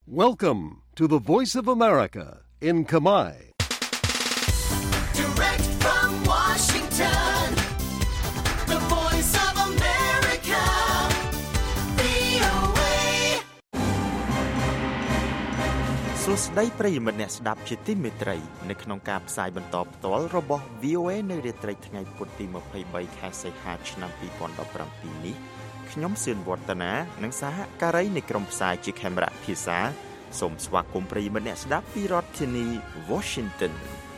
Welcome to the Voice of America in Khmer. Direct from Washington, the Voice of America, VOA. សួស្តីប្រិយមិត្តអ្នកស្ដាប់ជាទីមេត្រីនៅក្នុងការផ្សាយបន្តផ្ទាល់របស់ VOA នៅរាត្រីថ្ងៃពុធទី23ខែសីហាឆ្នាំ2017នេះខ្ញុំសឿនវឌ្ឍនានិងសហការីនៃក្រុមផ្សាយជាខេមរៈភាសាសូមស្វាគមន៍ប្រិយមិត្តអ្នកស្ដាប់ពីរដ្ឋធានី Washington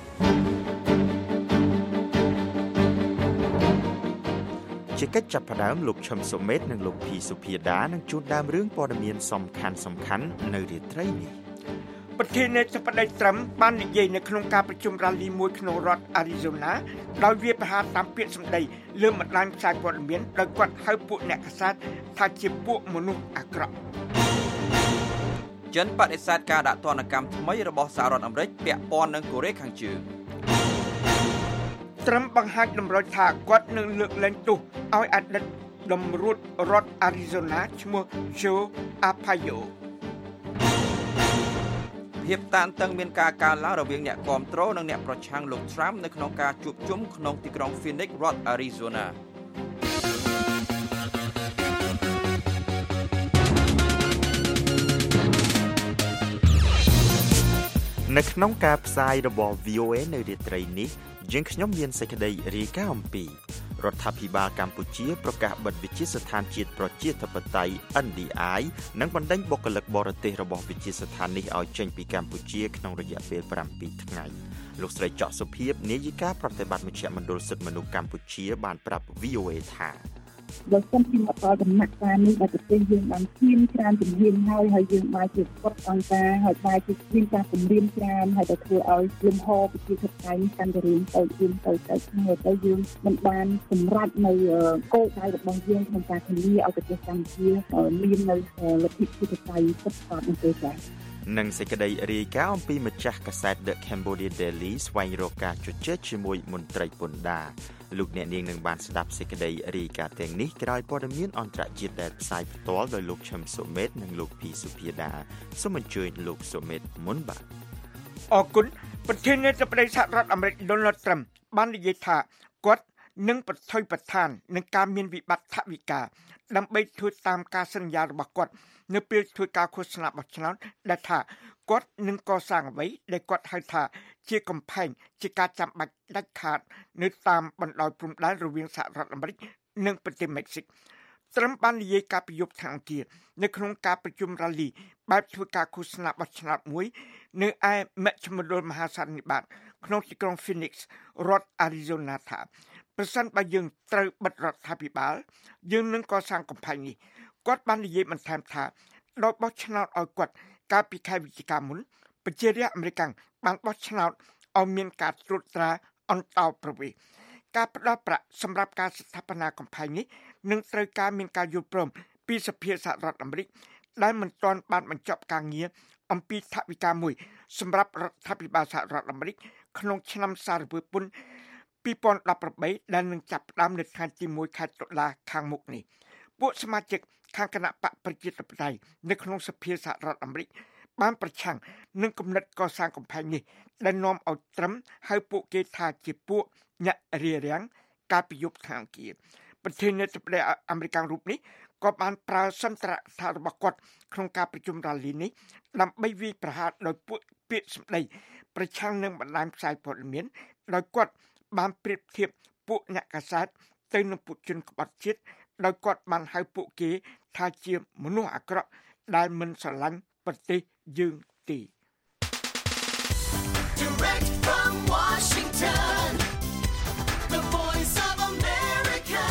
ជាកិច្ចចាប់ផ្ដើមលោកឈឹមសុមេតនិងលោកភីសុភាដានឹងជួនដើមរឿងព័ត៌មានសំខាន់នៅរាត្រីនេះប្រធានាធិបតីត្រាំបាននិយាយនៅក្នុងការប្រជុំរ៉ាលីមួយក្នុងរដ្ឋ Arizona ដោយវាប្រហារតាមពាក្យសម្ដីលើបណ្ដាញផ្សាយព័ត៌មានដោយគាត់ហៅពួកអ្នកកាសែតថាជាពួកមនុស្សអាក្រក់ចិនបដិសេធការដាក់ទណ្ឌកម្មថ្មីរបស់សហរដ្ឋអាមេរិកពាក់ព័ន្ធនឹងកូរ៉េខាងជើងត្រាំបង្ហាញតម្រុយថាគាត់នឹងលើកលែងទោសឲ្យអតីតតម្រួតរដ្ឋ Arizona ឈ្មោះ Joe Arpaio ភាពតានតឹងមានការកើនឡើងរវាងអ្នកគាំទ្រនិងអ្នកប្រឆាំងលោក Trump នៅក្នុងការជួបជុំក្នុងទីក្រុង Phoenix រដ្ឋ Arizona នៅក្នុងការផ្សាយរបស់ VOA នៅរាត្រីនេះយើងខ្ញុំមានសេចក្តីរាយការណ៍អំពីរដ្ឋាភិបាលកម្ពុជាប្រកាសបិទវិទ្យាស្ថានជាតិប្រជាធិបតេយ្យ NDI និងបណ្ដេញបុគ្គលិកបរទេសរបស់វិទ្យាស្ថាននេះឲ្យចេញពីកម្ពុជាក្នុងរយៈពេល7ថ្ងៃលោកស្រីច័ក្កសុភាពនាយិកាប្រតិបត្តិមជ្ឈមណ្ឌលសិទ្ធិមនុស្សកម្ពុជាបានប្រាប់ VOA ថាបើសិនជាមកដល់ដំណាក់កាលនេះដែលប្រទេសយើងបានឈានច្រើនជំហានហើយយើងបានជាស្ពតអង្គការហើយបានជាមានការគម្រាមច្រើនហើយទៅធ្វើឲ្យលំហប្រជាធិបតេយ្យកាន់តែរៀងទៅយើងមិនបានសម្រេចនៅគោលដៅរបស់យើងក្នុងការធានាឲ្យប្រទេសកម្ពុជាមាននៅលទ្ធិប្រជាធិបតេយ្យពិតប្រាកដនោះទេចា៎និងសេចក្តីរាយការណ៍អំពីម្ចាស់កាសែត The Cambodia Daily ស្វែងរកការជជែកជាមួយមន្ត្រីពន្ធដារលោកអ្នកនាងនឹងបានស្ដាប់សេចក្តីរាយការណ៍ទាំងនេះក្រោយព័ត៌មានអន្តរជាតិដែលផ្សាយផ្ទាល់ដោយលោកឈឹមសុមេតនិងលោកភីសុភាដាសូមអញ្ជើញលោកសុមេតមុនបាទអរគុណប្រធានាធិបតីសហរដ្ឋអាមេរិក Donald Trump បាននិយាយថាគាត់នឹងប្រថុយប្រឋាននឹងការមានវិបត្តិថវិកាដើម្បីធ្វើតាមការសន្យារបស់គាត់នៅពេលធ្វើការឃោសនាបោះឆ្នោតដែលថាគាត់នឹងកសាងអ្វីដែលគាត់ហៅថាជាកំផែងជាការចាំបាច់ដាច់ខាតនៅតាមបណ្ដោយព្រំដែនរវាងសហរដ្ឋអាមេរិកនិងប្រទេសមិចស៊ិកត្រឹមបាននិយាយការប្រយុទ្ធខាងអង្គារនៅក្នុងការប្រជុំរ៉ាលីបែបធ្វើការឃោសនាបោះឆ្នោតមួយនៅឯមជ្ឈមណ្ឌលមហាសន្និបាតក្នុងទីក្រុង Phoenix រដ្ឋ Arizona ថាប្រសិនបើយើងត្រូវបិទរដ្ឋាភិបាលយើងនឹងកសាងកំផែងនេះគាត់បាននិយាយបន្ថែមថាដោយបោះឆ្នោតឲ្យគាត់កាលពីខែវិច្ឆិកាមុនប្រជារាស្ត្រអាមេរិកបានបោះឆ្នោតឲ្យមានការត្រួតត្រាអន្តោប្រវេសន៍ការផ្ដល់ប្រាក់សម្រាប់ការស្ថាបនាកំផែងនេះនឹងត្រូវការមានការយល់ព្រមពីសភាសហរដ្ឋអាមេរិកដែលមិនទាន់បានបញ្ចប់ការងារអំពីថវិកាមួយសម្រាប់រដ្ឋាភិបាលសហរដ្ឋអាមេរិកក្នុងឆ្នាំសារពើពន្ធ2018ដែលនឹងចាប់ផ្ដើមនៅថ្ងៃទី1ខែតុលាខាងមុខនេះពួកសមាជិកខាងគណៈបកប្រជាធិបតេយ្យនៅក្នុងសភាសហរដ្ឋអាមេរិកបានប្រឆាំងនឹងគំនិតកសាងកំផែងនេះដែលនាំឲ្យត្រឹមហៅពួកគេថាជាពួកអ្នករារាំងការប្រយុទ្ធខាងអង្គារប្រធានាធិបតីអាមេរិករូបនេះក៏បានប្រើសន្ទរកថារបស់គាត់ក្នុងការប្រជុំរ៉ាលីនេះដើម្បីវាយប្រហារដោយពួកពាក្យសម្ដីប្រឆាំងនឹងបណ្ដាញផ្សាយព័ត៌មានដោយគាត់បានប្រៀបធៀបពួកអ្នកកាសែតទៅនឹងពួកជនក្បត់ជាតិដោយគាត់បានហៅពួកគេថាជាមនុស្សអាក្រក់ដែលមិនស្រឡាញ់ប្រទេសយើងទេ Direct from Washington, the Voice of America,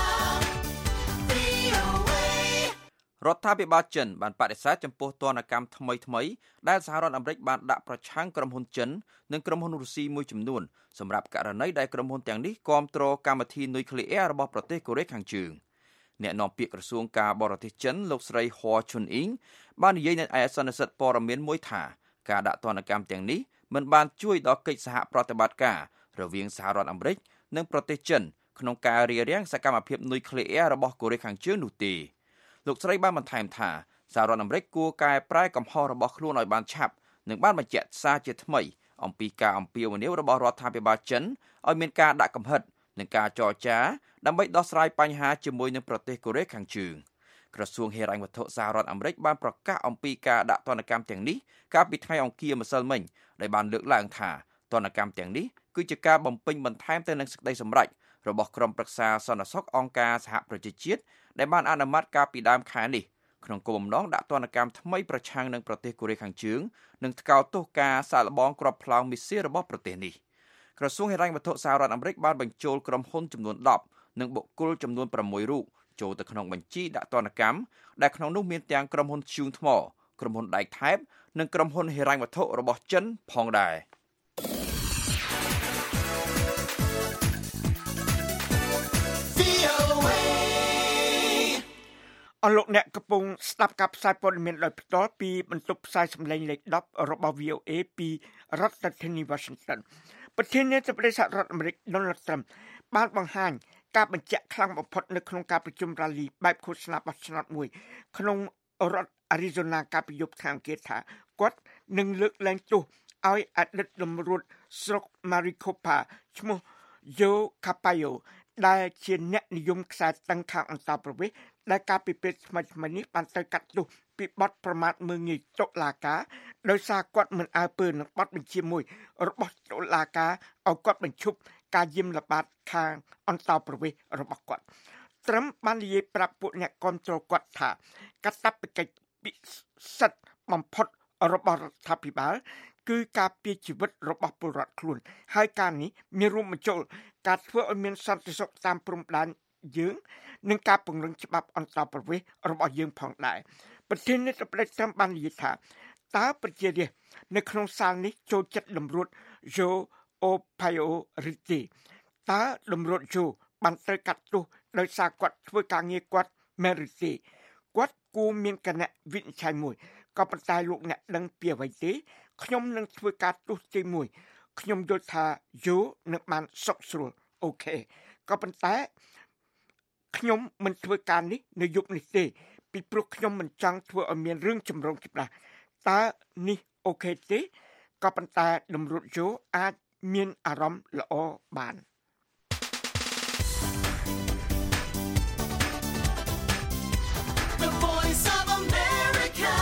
VOA. រដ្ឋាភិបាលចិនបានបដិសេធចំពោះទណ្ឌកម្មថ្មីដែលសហរដ្ឋអាមេរិកបានដាក់ប្រឆាំងក្រុមហ៊ុនចិននិងក្រុមហ៊ុនរុស្ស៊ីមួយចំនួនសម្រាប់ករណីដែលក្រុមហ៊ុនទាំងនេះគាំទ្រកម្មវិធីនុយក្លេអ៊ែររបស់ប្រទេសកូរ៉េខាងជើងអ្នកនាំពាក្យក្រសួងការបរទេសចិនលោកស្រីហួឈុនអ៊ីងបាននិយាយនៅឯអសន្និសីទព័ត៌មានមួយថាការដាក់ទណ្ឌកម្មទាំងនេះមិនបានជួយដល់កិច្ចសហប្រតិបត្តិការរវាងសហរដ្ឋអាមេរិកនិងប្រទេសចិនក្នុងការរារាំងសកម្មភាពនុយក្លេអ៊ែររបស់កូរ៉េខាងជើងនោះទេលោកស្រីបានបន្ថែមថាសហរដ្ឋអាមេរិកគួរកែប្រែកំហុសរបស់ខ្លួនឲ្យបានឆាប់និងបានបញ្ជាក់សារជាថ្មីអំពីការអំពាវនាវរបស់រដ្ឋាភិបាលចិនឲ្យមានការដាក់កំហិតនិងការចរចាដើម្បីដោះស្រាយបញ្ហាជាមួយនឹងប្រទេសកូរ៉េខាងជើងក្រសួងហិរញ្ញវត្ថុសហរដ្ឋអាមេរិកបានប្រកាសអំពីការដាក់ទណ្ឌកម្មទាំងនេះកាលពីថ្ងៃអង្គារម្សិលមិញដែលបានលើកឡើងថាទណ្ឌកម្មទាំងនេះគឺជាការបំពេញបន្ថែមទៅនឹងសេចក្តីសម្រេចរបស់ក្រុមប្រឹក្សាសន្តិសុខអង្គការសហប្រជាជាតិដែលបានអនុម័តកាលពីដើមខែនេះក្នុងគោលបំណងដាក់ទណ្ឌកម្មថ្មីប្រឆាំងនឹងប្រទេសកូរ៉េខាងជើងនិងថ្កោលទោសការសាកល្បងគ្រាប់ផ្លោងមីស៊ីលរបស់ប្រទេសនេះក្រសួងហិរញ្ញវត្ថុសហរដ្ឋអាមេរិកបានបញ្ចូលក្រុមហ៊ុនចំនួន10និងបុគ្គលចំនួន6រូបចូលទៅក្នុងបញ្ជីដាក់ទណ្ឌកម្មដែលក្នុងនោះមានទាំងក្រុមហ៊ុនធ្យូងថ្មក្រុមហ៊ុនដែកថែបនិងក្រុមហ៊ុនហិរញ្ញវត្ថុរបស់ចិនផងដែរអរលោកអ្នកកំពុងស្ដាប់ការផ្សាយព័ត៌មានដោយផ្ទាល់ពីបន្ទប់ផ្សាយសម្លេងលេខ10របស់ VOA ពីរដ្ឋធានី Washington ប្រធានាធិបតីសហរដ្ឋអាមេរិក Donald Trump បានបង្ហាញការបញ្ជាក់ខ្លាំងបំផុតនៅក្នុងការប្រជុំរ៉ាលីបែបឃោសនាបោះឆ្នោតមួយក្នុងរដ្ឋ Arizona កាលពីយប់ថ្ងៃអង្គារថាគាត់នឹងលើកលែងទោសឲ្យអតីតតម្រួតស្រុក Maricopa ឈ្មោះ Joe Arpaio ដែលជាអ្នកនិយមខ្សែតឹងខាងអន្តរប្រវេសន៍ដែលការពិភាក្សាថ្មីនេះបានទៅកាត់ទោសពីបទប្រមាថមើលងាយតុលាការដោយសារគាត់មិនអើពើនឹងបទបញ្ជាមួយរបស់តុលាការឲ្យគាត់បញ្ឈប់ការយាមល្បាតខាងអន្តរប្រវេសន៍របស់គាត់ត្រឹមបាននិយាយប្រាប់ពួកអ្នកគាំទ្រគាត់ថាកាតព្វកិច្ចពិសិដ្ឋបំផុតរបស់រដ្ឋាភិបាលគឺការពារជីវិតរបស់ពលរដ្ឋខ្លួនហើយការនេះមានរួមបញ្ចូលការធ្វើឲ្យមានសន្តិសុខតាមព្រំដែនយើងនិងការពង្រឹងច្បាប់អន្តរប្រវេសន៍របស់យើងផងដែរប្រធានាធិបតីត្រឹមបាននិយាយថាតើប្រជារាស្ត្រនៅក្នុងសាលនេះចូលចិត្តតម្រួត Joe Arpaio ឬទេតើតម្រួត Joe បានត្រូវកាត់ទោសដោយសារគាត់ធ្វើការងារគាត់មែនឬទេគាត់គួរមានគណៈវិនិច្ឆ័យមួយក៏ប៉ុន្តែលោកអ្នកដឹងពីអ្វីទេខ្ញុំនឹងធ្វើការទោសទី1ខ្ញុំយល់ថា Joe នឹងបានសុខស្រួលអូខេក៏ប៉ុន្តែខ្ញុំមិនធ្វើការនេះនៅយប់នេះទេពីព្រោះខ្ញុំមិនចង់ធ្វើឲ្យមានរឿងចម្រូងចម្រាសតើនេះអូខេទេក៏ប៉ុន្តែតម្រួតយោអាចមានអារម្មណ៍ល្អបាន The Voice of America,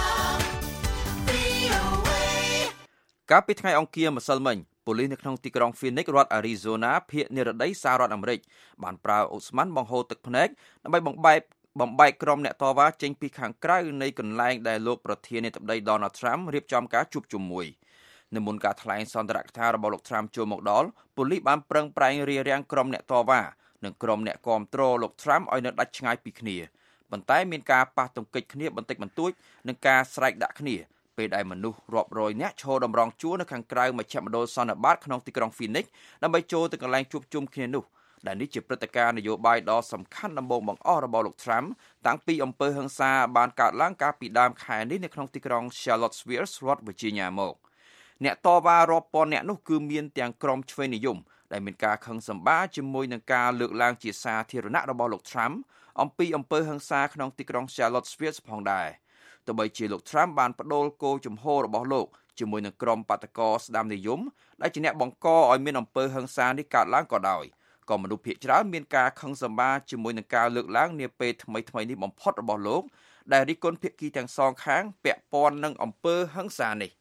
VOA. កាលពីថ្ងៃអង្គារម្សិលមិញប៉ូលីសនៅក្នុងទីក្រុង Phoenix រដ្ឋ Arizona ភាគនិរដីសហរដ្ឋអាមេរិកបានប្រើអូស្មန်បង្ហូរទឹកភ្នែកដើម្បីបំបែកក្រុមអ្នកតវ៉ាចេញពីខាងក្រៅនៃកន្លែងដែលលោកប្រធានាធិបតី Donald Trump រៀបចំការជួបជុំមួយនៅមុនការថ្លែងសន្ទរកថារបស់លោក Trump ចូលមកដល់ប៉ូលីសបានប្រឹងប្រែងរារាំងក្រុមអ្នកតវ៉ានិងក្រុមអ្នកគាំទ្រលោក Trump ឲ្យនៅដាច់ឆ្ងាយពីគ្នាប៉ុន្តែមានការប៉ះទង្គិចគ្នាបន្តិចបន្តួចនិងការស្រែកដាក់គ្នាពេលដែលមនុស្សរាប់រយនាក់ឈរតម្រង់ជួរនៅខាងក្រៅមជ្ឈមណ្ឌលសន្និបាតក្នុងទីក្រុង Phoenix ដើម្បីចូលទៅកន្លែងជួបជុំគ្នានោះដែលនេះជាព្រឹត្តិការណ៍នយោបាយដ៏សំខាន់ដំបូងបង្អស់របស់លោក Trump តាំងពីអំពើហិង្សាបានកើតឡើងកាលពីដើមខែនេះនៅក្នុងទីក្រុង Charlottesville រដ្ឋ Virginia មកអ្នកតវ៉ារាប់ពាន់នាក់នោះគឺមានទាំងក្រុមឆ្វេងនិយមដែលមានការខឹងសម្បារជាមួយនឹងការលើកឡើងជាសាធារណៈរបស់លោក Trump អំពីអំពើហិង្សាក្នុងទីក្រុង Charlottesville ផងដែរទោះបីជាលោក Trump បានបដូរគោលជំហររបស់លោកជាមួយនឹងក្រុមបាតកោស្ដាមនិយមដែលជាអ្នកបង្កឲ្យមានអំពើហិង្សានេះកើតឡើងក៏ដោយក៏មនុស្សភាគច្រើនមានការខឹងសម្បារជាមួយនឹងការលើកឡើងនាពេលថ្មីនេះបំផុតរបស់លោកដែលរិះគន់ភាគីទាំងសងខាងពាក់ព័ន្ធនឹងអំពើហិង្សានេះ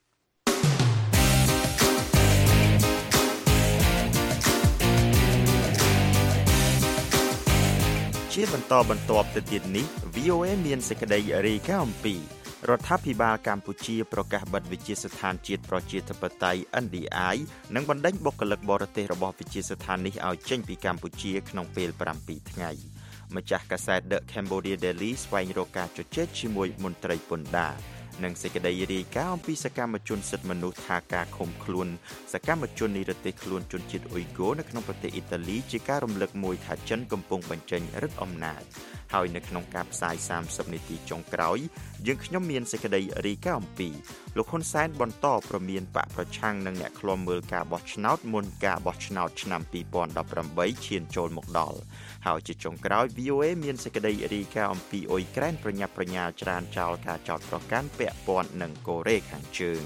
ជាបន្តបន្ទាប់ទៅទៀតនេះ VOA មានសេចក្តីរាយការណ៍អំពីរដ្ឋាភិបាលកម្ពុជាប្រកាសបិទវិទ្យាស្ថានជាតិប្រជាធិបតេយ្យ NDI និងបណ្ដេញបុគ្គលិកបរទេសរបស់វិទ្យាស្ថាននេះឲ្យចេញពីកម្ពុជាក្នុងពេល7ថ្ងៃម្ចាស់កាសែត The Cambodia Daily ស្វែងរកការជជែកជាមួយមន្ត្រីពន្ធដារនិងសេចក្តីរាយការណ៍អំពីសកម្មជនសិទ្ធិមនុស្សថាការឃុំខ្លួនសកម្មជននិរទេសខ្លួនជនជាតិអ៊ុយហ្គោនៅក្នុងប្រទេសអ៊ីតាលីជាការរំលឹកមួយថាចិនកំពុងបញ្ចេញឫទ្ធិអំណាចហើយនៅក្នុងការផ្សាយ30នាទីចុងក្រោយយើងខ្ញុំមានសេចក្តីរាយការណ៍អំពីលោកហ៊ុនសែនបន្តប្រមានបកប្រឆាំងនឹងអ្នកឃ្លាំមើលការបោះឆ្នោតមុនការបោះឆ្នោតឆ្នាំ2018ឈានចូលមកដល់ហើយជាចុងក្រោយ VOA មានសេចក្តីរាយការណ៍អំពីអ៊ុយក្រែនប្រញាប់ប្រញាល់ច្រានចោលការចោទប្រកាន់ពាក់ព័ន្ធនឹងកូរ៉េខាងជើង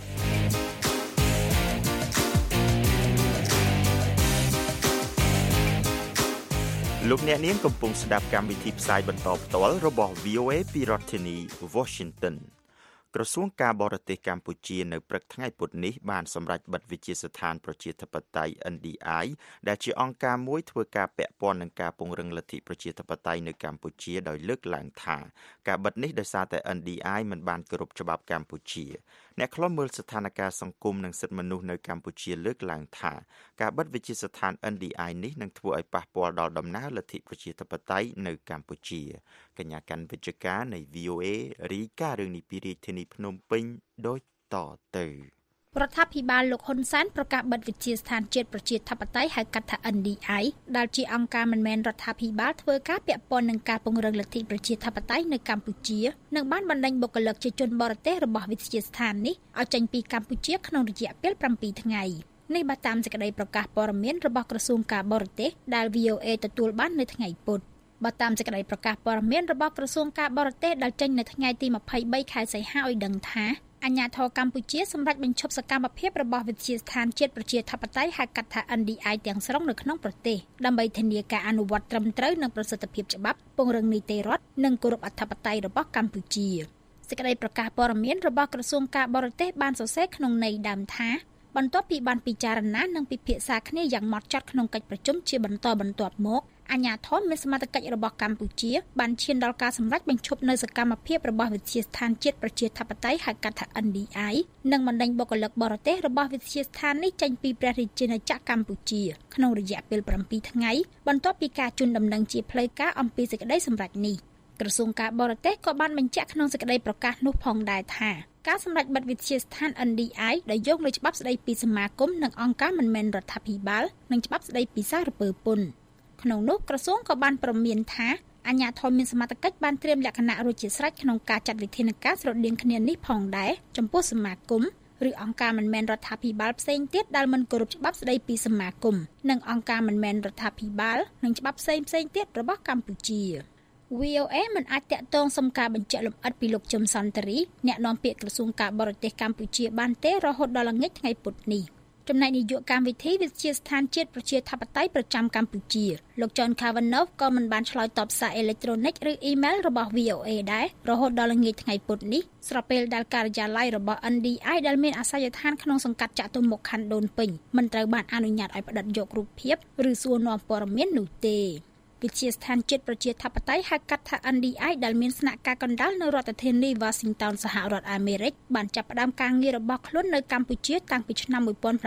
លោកអ្នកនាងកំពុងស្ដាប់កម្មវិធីផ្សាយបន្តផ្ទាល់របស់ VOA ពីរដ្ឋធានី Washington ក្រសួងការបរទេសកម្ពុជានៅព្រឹកថ្ងៃពុធនេះបានសម្រេចបិទវិទ្យាស្ថានប្រជាធិបតេយ្យ NDI ដែលជាអង្គការមួយធ្វើការពាក់ព័ន្ធនឹងការពង្រឹងលទ្ធិប្រជាធិបតេយ្យនៅកម្ពុជាដោយលើកឡើងថាការបិទនេះដោយសារតែ NDI មិនបានគោរពច្បាប់កម្ពុជាអ្នកខ្លំមើលស្ថានភាពសង្គមនិងសិទ្ធិមនុស្សនៅកម្ពុជាលើកឡើងថាការបិទវិទ្យាស្ថាន NDI នេះនឹងធ្វើឲ្យប៉ះពាល់ដល់ដំណើរលទ្ធិប្រជាធិបតេយ្យនៅកម្ពុជាកញ្ញាកាន់វិជ្ជការនៃ VOA រីការឿងនេះពីរាជធានីភ្នំពេញដូចតទៅរដ្ឋាភិបាលលោកហ៊ុនសែនប្រកាសបិទវិទ្យាស្ថានជាតិប្រជាធិបតេយ្យហៅកាត់ថា NDI ដែលជាអង្គការមិនមែនរដ្ឋាភិបាលធ្វើការពាក់ព័ន្ធនឹងការពង្រឹងលទ្ធិប្រជាធិបតេយ្យនៅកម្ពុជានិងបានបណ្ដេញបុគ្គលិកជាជនបរទេសរបស់វិទ្យាស្ថាននេះឲ្យចេញពីកម្ពុជាក្នុងរយៈពេល7ថ្ងៃនេះបើតាមសេចក្តីប្រកាសព័ត៌មានរបស់ក្រសួងការបរទេសដែល VOA ទទួលបាននៅថ្ងៃពុធបើតាមសេចក្តីប្រកាសព័ត៌មានរបស់ក្រសួងការបរទេសដែលចេញនៅថ្ងៃទី23ខែសីហាឲ្យដឹងថាអាជ្ញាធរកម្ពុជាសម្រេចបញ្ឈប់សកម្មភាពរបស់វិទ្យាស្ថានជាតិប្រជាធិបតេយ្យហៅកាត់ថា NDI ទាំងស្រុងនៅក្នុងប្រទេសដើម្បីធានាការអនុវត្តត្រឹមត្រូវនិងប្រសិទ្ធភាពច្បាប់ពង្រឹងនីតិរដ្ឋនិងគោរពអធិបតេយ្យរបស់កម្ពុជាសេចក្តីប្រកាសព័ត៌មានរបស់ក្រសួងការបរទេសបានសរសេរក្នុងន័យដើមថាបន្ទាប់ពីបានពិចារណានិងពិភាក្សាគ្នាយ៉ាងម៉ត់ចត់ក្នុងកិច្ចប្រជុំជាបន្តបន្ទាប់មកអាជ្ញាធរមានសមត្ថកិច្ចរបស់កម្ពុជាបានឈានដល់ការសម្រេចបញ្ឈប់នៅសកម្មភាពរបស់វិទ្យាស្ថានជាតិប្រជាធិបតេយ្យហៅកាត់ថា NDI និងបណ្ដេញបុគ្គលិកបរទេសរបស់វិទ្យាស្ថាននេះចេញពីព្រះរាជាណាចក្រកម្ពុជាក្នុងរយៈពេល7ថ្ងៃបន្ទាប់ពីការជូនដំណឹងជាផ្លូវការអំពីសេចក្តីសម្រេចនេះក្រសួងការបរទេសក៏បានបញ្ជាក់ក្នុងសេចក្តីប្រកាសនោះផងដែរថាការសម្រេចបិទវិទ្យាស្ថាន NDI ដែលយកលើច្បាប់ស្តីពីសមាគមនិងអង្គការមិនមែនរដ្ឋាភិបាលនិងច្បាប់ស្តីពីសារពើពន្ធក្នុងនោះក្រសួងក៏បានព្រមានថាអាជ្ញាធរមានសមត្ថកិច្ចបានត្រៀមលក្ខណៈរួចជាស្រេចក្នុងការចាត់វិធានការស្រដៀងគ្នានេះផងដែរចំពោះសមាគមឬអង្គការមិនមែនរដ្ឋាភិបាលផ្សេងទៀតដែលមិនគោរពច្បាប់ស្តីពីសមាគមនិងអង្គការមិនមែនរដ្ឋាភិបាលនិងច្បាប់ផ្សេងទៀតរបស់កម្ពុជា VOA មិនអាចតាក់ទងសុំការបញ្ជាក់លម្អិតពីលោកជឹមសន្តិរីអ្នកនាំពាក្យក្រសួងការបរទេសកម្ពុជាបានទេរហូតដល់ល្ងាចថ្ងៃពុធនេះចំណែកនាយកកម្មវិធីវិទ្យាស្ថានជាតិប្រជាធិបតេយ្យប្រចាំកម្ពុជាលោក John Kavanagh ក៏មិនបានឆ្លើយតបសារអេឡិចត្រូនិកឬអ៊ីមែលរបស់ VOA ដែររហូតដល់ល្ងាចថ្ងៃពុធនេះស្របពេលដែលការិយាល័យរបស់ NDI ដែលមានអាសយដ្ឋានក្នុងសង្កាត់ចតុមុខខណ្ឌដូនពេញមិនត្រូវបានអនុញ្ញាតឲ្យផ្តិតយករូបភាពឬសួរនាំព័ត៌មាននោះទេវិទ្យាស្ថានជាតិប្រជាធិបតេយ្យហៅកាត់ថា NDI ដែលមានស្នាក់ការកណ្ដាលនៅរដ្ឋធានី Washington សហរដ្ឋអាមេរិកបានចាប់ផ្ដើមការងាររបស់ខ្លួននៅកម្ពុជាតាំងពីឆ្នាំ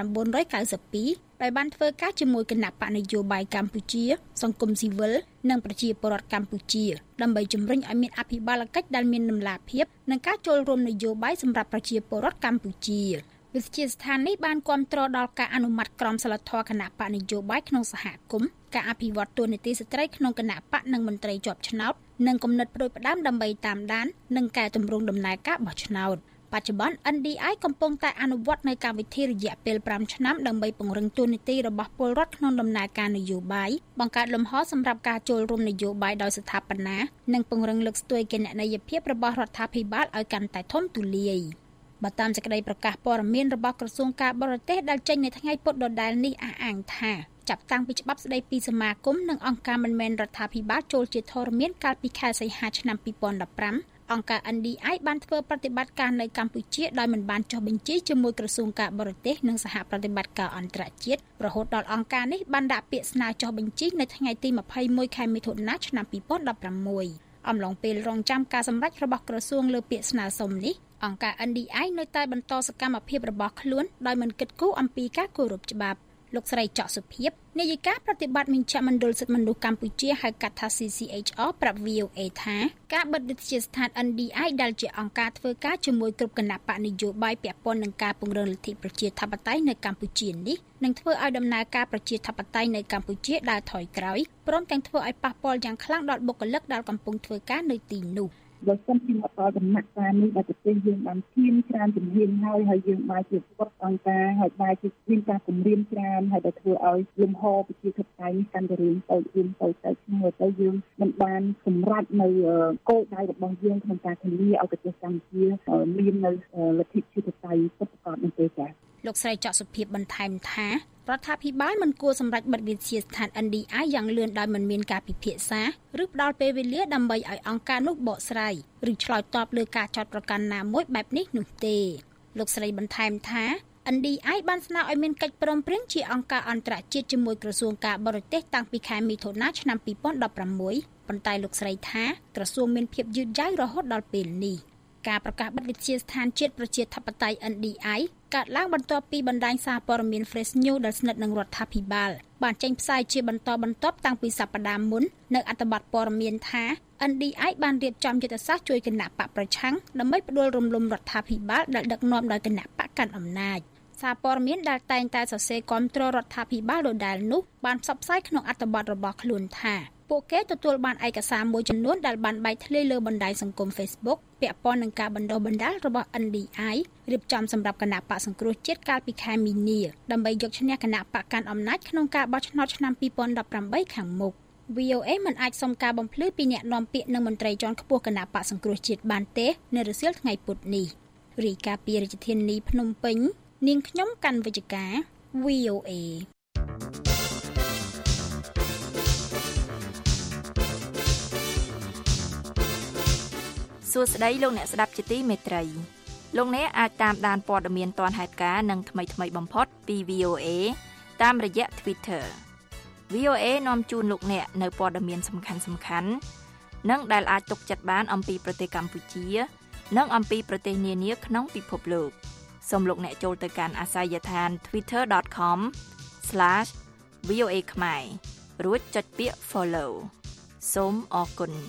1992ដោយបានធ្វើការជាមួយគណៈបកនយោបាយកម្ពុជាសង្គមស៊ីវិលនិងប្រជាពលរដ្ឋកម្ពុជាដើម្បីជំរុញឲ្យមានអភិបាលកិច្ចដែលមានតម្លាភាពនិងការចូលរួមនយោបាយសម្រាប់ប្រជាពលរដ្ឋកម្ពុជាវិទ្យាស្ថាននេះបានគាំទ្រដល់ការអនុម័តក្រមសីលធម៌គណៈបកនយោបាយក្នុងសហគមន៍ការអភិវឌ្ឍតួនាទីស្ត្រីក្នុងគណៈបកនិងមន្ត្រីជាប់ឆ្នោតនិងគំនិតផ្ដួចផ្ដើមដើម្បីតាមដាននិងកែតម្រង់ដំណើរការបោះឆ្នោតបច្ចុប្បន្ន NDI កំពុងតែអនុវត្តនៅកម្មវិធីរយៈពេល5ឆ្នាំដើម្បីពង្រឹងតួនាទីរបស់ពលរដ្ឋក្នុងដំណើរការនយោបាយបង្កើតលំហសម្រាប់ការចូលរួមនយោបាយដោយស្ថាបនានិងពង្រឹងលើកស្ទួយគណនេយ្យភាពរបស់រដ្ឋាភិបាលឲ្យកាន់តែធំទូលាយបើតាមសេចក្តីប្រកាសព័ត៌មានរបស់ក្រសួងការបរទេសដែលចេញនៅថ្ងៃពុធដដែលនេះអះអាងថាចាប់តាំងពីច្បាប់ស្តីពីសមាគមនិងអង្គការមិនមែនរដ្ឋាភិបាលចូលជាធរមានកាលពីខែសីហាឆ្នាំ2015អង្គការ NDI បានធ្វើប្រតិបត្តិការនៅកម្ពុជាដោយមិនបានចុះបញ្ជីជាមួយក្រសួងការបរទេសនិងសហប្រតិបត្តិការអន្តរជាតិរហូតដល់អង្គការនេះបានដាក់ពាក្យស្នើចុះបញ្ជីនៅថ្ងៃទី21ខែមិថុនាឆ្នាំ2016អំឡុងពេលរងចាំការសម្រេចរបស់ក្រសួងលើពាក្យស្នើសុំនេះអង្គការ NDI នៅតែបន្តសកម្មភាពរបស់ខ្លួនដោយមិនគិតគូរអំពីការគោរពច្បាប់លោកស្រីច័កសុភាពនាយិកាប្រតិបត្តិមជ្ឈមណ្ឌលសិទ្ធិមនុស្សកម្ពុជាហៅកាត់ថា CCHR ប្រាប់ VOA ថាការបិទវិទ្យាស្ថាន NDI ដែលជាអង្គការធ្វើការជាមួយគ្រប់គណៈបកនយោបាយពាក់ព័ន្ធនឹងការពង្រឹងលទ្ធិប្រជាធិបតេយ្យនៅកម្ពុជានេះនឹងធ្វើឲ្យដំណើរការប្រជាធិបតេយ្យនៅកម្ពុជាដើរថយក្រោយព្រមទាំងធ្វើឲ្យប៉ះពាល់យ៉ាងខ្លាំងដល់បុគ្គលិកដែលកំពុងធ្វើការនៅទីនោះបើសិនជាមកដល់ដំណាក់កាលនេះដែលប្រទេសយើងបានឈានច្រើនជំហានហើយយើងបានជាគាត់អង្គការហើយបានជាមានការគម្រាមច្រើនហើយដែលធ្វើឲ្យលំហប្រជាធិបតេយ្យនេះកាន់តែរៀងទៅឈ្មោះទៅយើងមិនបានសម្រេចនៅគោលដៅរបស់យើងក្នុងការធានាឲ្យប្រទេសកម្ពុជាមាននៅលទ្ធិប្រជាធិបតេយ្យពិតប្រាកដនោះទេចា៎លោកស្រីច័ក្សសុភាពបន្ថែមថារដ្ឋាភិបាលមិនគួរសម្រេចបិទវិទ្យាស្ថាន NDI យ៉ាងលឿនដោយមិនមានការពិភាក្សាឬផ្ដល់ពេលវេលាដើម្បីឲ្យអង្គការនោះបកស្រាយឬឆ្លើយតបលើការចោទប្រកាន់ណាមួយបែបនេះនោះទេលោកស្រីបន្ថែមថា NDI បានស្នើឲ្យមានកិច្ចព្រមព្រៀងជាអង្គការអន្តរជាតិជាមួយក្រសួងការបរទេសតាំងពីខែមិថុនាឆ្នាំ2016ប៉ុន្តែលោកស្រីថាក្រសួងមានភាពយឺតយ៉ាវរហូតដល់ពេលនេះការប្រកាសបិទវិទ្យាស្ថានជាតិប្រជាធិបតេយ្យ NDI កើតឡើងបន្ទាប់ពីបណ្ដាញសារព័ត៌មាន Fresh News ដែលស្និទ្ធនឹងរដ្ឋាភិបាលបានចេញផ្សាយជាបន្តបន្ទាប់តាំងពីសប្តាហ៍មុននៅអត្ថបទព័ត៌មានថា NDI បានរៀបចំយុទ្ធសាស្ត្រជួយគណៈបកប្រឆាំងដើម្បីផ្ដួលរំលំរដ្ឋាភិបាលដែលដឹកនាំដោយគណៈបកកាន់អំណាចសារព័ត៌មានដែលតែងតែសរសេរគាំទ្ររដ្ឋាភិបាលដដែលនោះបានផ្សព្វផ្សាយក្នុងអត្ថបទរបស់ខ្លួនថាពួកគេទទួលបានឯកសារមួយចំនួនដែលបានបែកធ្លាយលើបណ្ដាញសង្គម Facebook ពាក់ព័ន្ធនឹងការបណ្ដុះបណ្ដាលរបស់ NDI រៀបចំសម្រាប់គណៈបកសង្គ្រោះជាតិកាលពីខែមីនាដើម្បីយកឈ្នះគណៈបកកាន់អំណាចក្នុងការបោះឆ្នោតឆ្នាំ2018ខាងមុខ VOA មិនអាចសុំការបំភ្លឺពីអ្នកនាំពាក្យនិងមន្ត្រីជាន់ខ្ពស់គណៈបកសង្គ្រោះជាតិបានទេនៅរសៀលថ្ងៃពុធនេះរាយការណ៍ពីរាជធានីភ្នំពេញនាងខ្ញុំកាន់វិជ្ជការ VOA សួស្តីលោកអ្នកស្ដាប់ជាទីមេត្រីលោកអ្នកអាចតាមដានព័ត៌មានទាន់ហេតុការណ៍និងថ្មីបំផុតពី VOA តាមរយៈ Twitter VOA នាំជូនលោកអ្នកនៅព័ត៌មានសំខាន់និងដែលអាចទុកចិត្តបានអំពីប្រទេសកម្ពុជានិងអំពីប្រទេសនានាក្នុងពិភពលោកសូមលោកអ្នកចូលទៅកាន់អាសយដ្ឋាន twitter.com/VOA ខ្មែររួចចុចពាក្យ Follow សូមអរគុណ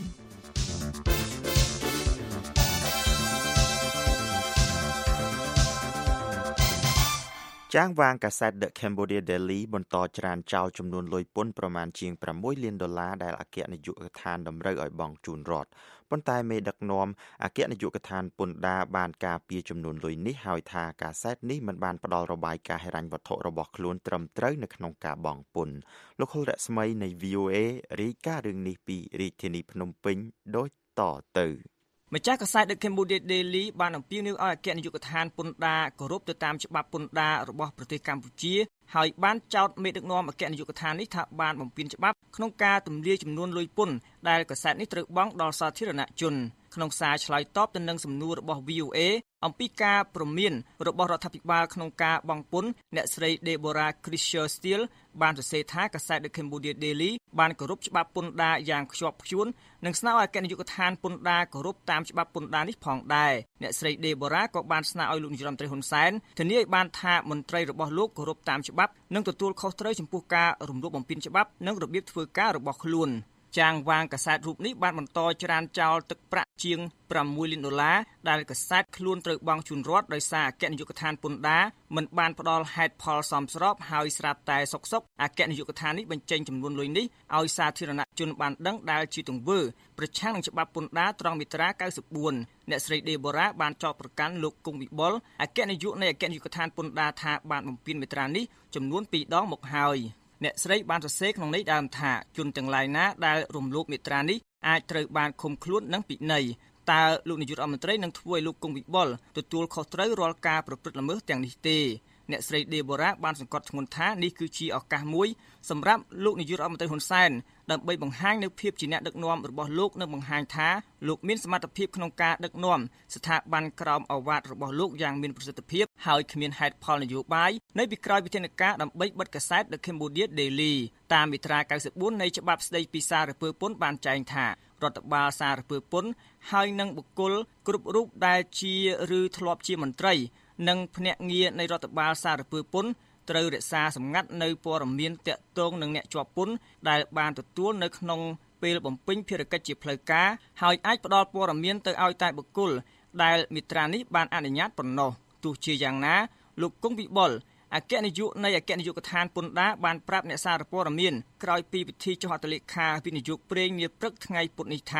ចាងវាងកាសែត The Cambodia Daily បន្តច្រានចោលចំនួនលុយពន្ធប្រមាណជាង$6 លានដែលអគ្គនាយកដ្ឋានតម្រូវឲ្យបង់ជូនរដ្ឋប៉ុន្តែមេដឹកនាំអគ្គនាយកដ្ឋានពន្ធដារបានការពារចំនួនលុយនេះហើយថាកាសែតនេះមិនបានផ្ដល់របាយការណ៍ហិរញ្ញវត្ថុរបស់ខ្លួនត្រឹមត្រូវនៅក្នុងការបង់ពន្ធលោកហុលរស្មីនៃ VOA រាយការណ៍រឿងនេះពីរាជធានីភ្នំពេញដូចតទៅម្ចាស់កាសែត The Cambodia Daily បានអំពាវនាវឲ្យអគ្គនាយកដ្ឋានពន្ធដារគោរពទៅតាមច្បាប់ពន្ធដាររបស់ប្រទេសកម្ពុជាហើយបានចោទមេដឹកនាំអគ្គនាយកដ្ឋាននេះថាបានបំពានច្បាប់ក្នុងការទម្លាយចំនួនលុយពន្ធដែលកាសែតនេះត្រូវបង់ដល់សាធារណជនក្នុងសារឆ្លើយតបទៅនឹងសំណួររបស់ VOA អំពីការព្រមានរបស់រដ្ឋាភិបាលក្នុងការបង់ពន្ធអ្នកស្រី Deborah Christian បានសរសេរថាកាសែត The Cambodia Daily បានគោរពច្បាប់ពន្ធដារយ៉ាងខ្ជាប់ខ្ជួននិងស្នើឲ្យអគ្គនាយកដ្ឋានពន្ធដារគោរពតាមច្បាប់ពន្ធដារនេះផងដែរអ្នកស្រី Deborah ក៏បានស្នើឲ្យលោកនាយរដ្ឋមន្ត្រីហ៊ុនសែនធានាឲ្យបានថាមន្ត្រីរបស់លោកគោរពតាមច្បាប់និងទទួលខុសត្រូវចំពោះការរំលោភបំពានច្បាប់និងរបៀបធ្វើការរបស់ខ្លួនចាងវាងកាសែតរូបនេះបានបន្តច្រានចោលទឹកប្រាក់ជាង$6 លានដែលកាសែតខ្លួនត្រូវបង់ជូនរដ្ឋដោយសារអគ្គនាយកដ្ឋានពន្ធដារមិនបានផ្ដល់ហេតុផលសមស្របហើយស្រាប់តែសុកអគ្គនាយកដ្ឋាននេះបញ្ចេញចំនួនលុយនេះឲ្យសាធារណជនបានដឹងដែលជាទង្វើប្រឆាំងនឹងច្បាប់ពន្ធដារត្រង់មាត្រា94អ្នកស្រី Deborah បានចោទប្រកាន់លោកគង់វិបុលអគ្គនាយកនៃអគ្គនាយកដ្ឋានពន្ធដារថាបានបំពានមាត្រានេះចំនួន2ដងមកហើយអ្នកស្រីបានសរសេរក្នុងន័យដើមថាជនទាំងឡាយណាដែលរំលោភមាត្រានេះអាចត្រូវបានឃុំខ្លួននិងពិន័យតើលោកនាយករដ្ឋមន្ត្រីនឹងធ្វើឲ្យលោកគង់វិបុលទទួលខុសត្រូវរាល់ការប្រព្រឹត្តល្មើសទាំងនេះទេអ្នកស្រី Deborah បានសង្កត់ធ្ងន់ថានេះគឺជាឱកាសមួយសម្រាប់លោកនាយករដ្ឋមន្ត្រីហ៊ុនសែនដើម្បីបង្ហាញនូវភាពជាអ្នកដឹកនាំរបស់លោកនិងបង្ហាញថាលោកមានសមត្ថភាពក្នុងការដឹកនាំស្ថាប័នក្រោមឱវាទរបស់លោកយ៉ាងមានប្រសិទ្ធភាពហើយគ្មានហេតុផលនយោបាយនៅពីក្រោយវិធានការដើម្បីបិទកាសែត The Cambodia Daily តាមមាត្រា94នៃច្បាប់ស្តីពីសារពើពន្ធបានចែងថារដ្ឋបាលសារពើពន្ធហើយនិងបុគ្គលគ្រប់រូបដែលជាឬធ្លាប់ជាមន្ត្រីនិងភ្នាក់ងារនៃរដ្ឋបាលសារពើពន្ធត្រូវរក្សាសម្ងាត់នៅព័ត៌មានទាក់ទងនឹងអ្នកជាប់ពន្ធដែលបានទទួលនៅក្នុងពេលបំពេញភារកិច្ចជាផ្លូវការហើយអាចផ្ដល់ព័ត៌មានទៅឲ្យតែបុគ្គលដែលមាត្រានេះបានអនុញ្ញាតប៉ុណ្ណោះទោះជាយ៉ាងណាលោកគង់វិបុលអគ្គនាយកនៃអគ្គនាយកដ្ឋានពន្ធដារបានប្រាប់អ្នកសារព័ត៌មានក្រោយពីពិធីចុះហត្ថលេខាវិនិយោគប្រេងនាព្រឹកថ្ងៃពុធនេះថា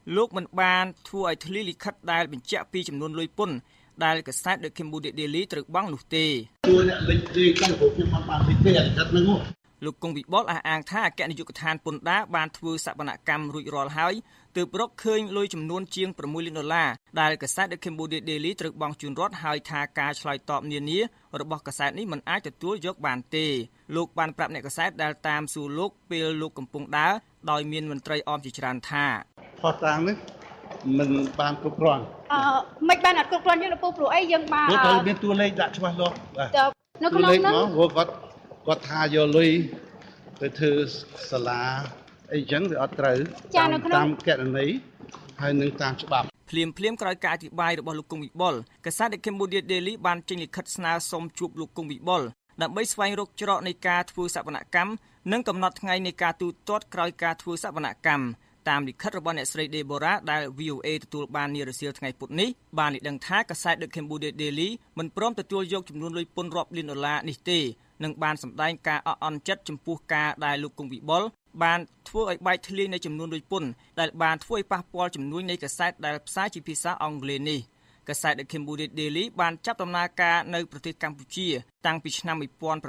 លោកមិនបានធ្វើឲ្យធ្លាលិខិតដែលបញ្ជាក់ពីចំនួនលុយពន្ធដែលកាសែត The Cambodia Daily ត្រូវបង់នោះទេជួយអ្នកលេខរៀងទៅព្រោះខ្ញុំបានលេខទេអាលិខិតហ្នឹងលោកគង់វិបុលអះអាងថាអគ្គនាយកដ្ឋានពន្ធដារបានធ្វើសវនកម្មរួចរាល់ហើយទើបរកឃើញលុយចំនួនជាង$6 លានដែលកាសែត The Cambodia Daily ត្រូវបង់ជូនរដ្ឋហើយថាការឆ្លើយតបនានារបស់កាសែតនេះមិនអាចទទួលយកបានទេលោកបានប្រាប់អ្នកកាសែតដែលតាមសួរលោកពេលលោកកំពុងដើរដោយមានមន្ត្រីអមជាច្រើនថាផុសតាំងនេះមិនបានគ្រប់គ្រាន់មិនបានអត់គ្រប់គ្រាន់យើងលោកពូព្រោះអីយើងបានគាត់មានតួលេខដាក់ច្បាស់លាស់បាទនៅក្នុងហ្នឹងគាត់ថាយកលុយទៅធ្វើសាលាអីចឹងវាអត់ត្រូវតាមគណនីហើយនឹងតាមច្បាប់ភ្លាមក្រោយការអធិប្បាយរបស់លោកគង់វិបុលកាសែត The Cambodia Daily បានចេញលិខិតស្នើសុំជួបលោកគង់វិបុលដើម្បីស្វែងរកច្រកនៃការធ្វើសវនកម្មនិងកំណត់ថ្ងៃនៃការទូទាត់ក្រោយការធ្វើសវនកម្មតាមលិខិតរបស់អ្នកស្រី Deborah ដែល VOA ទទួលបាននារសៀលថ្ងៃពុធនេះបានឲ្យដឹងថាកាសែត The Cambodia Daily មិនព្រមទទួលយកចំនួនលុយពន្ធរាប់លាន$នេះទេនិងបានសម្ដែងការអន់ចិត្តចំពោះការដែលលោកគង់វិបុលបានធ្វើឲ្យបែកធ្លាយនៃចំនួនលុយពន្ធដែលបានធ្វើឲ្យប៉ះពាល់ចំនួននៃកាសែតដែលផ្សាយជាភាសាអង់គ្លេសនេះកាសែត The Cambodia Daily បានចាប់ដំណើរការនៅប្រទេសកម្ពុជាតាំងពីឆ្នាំ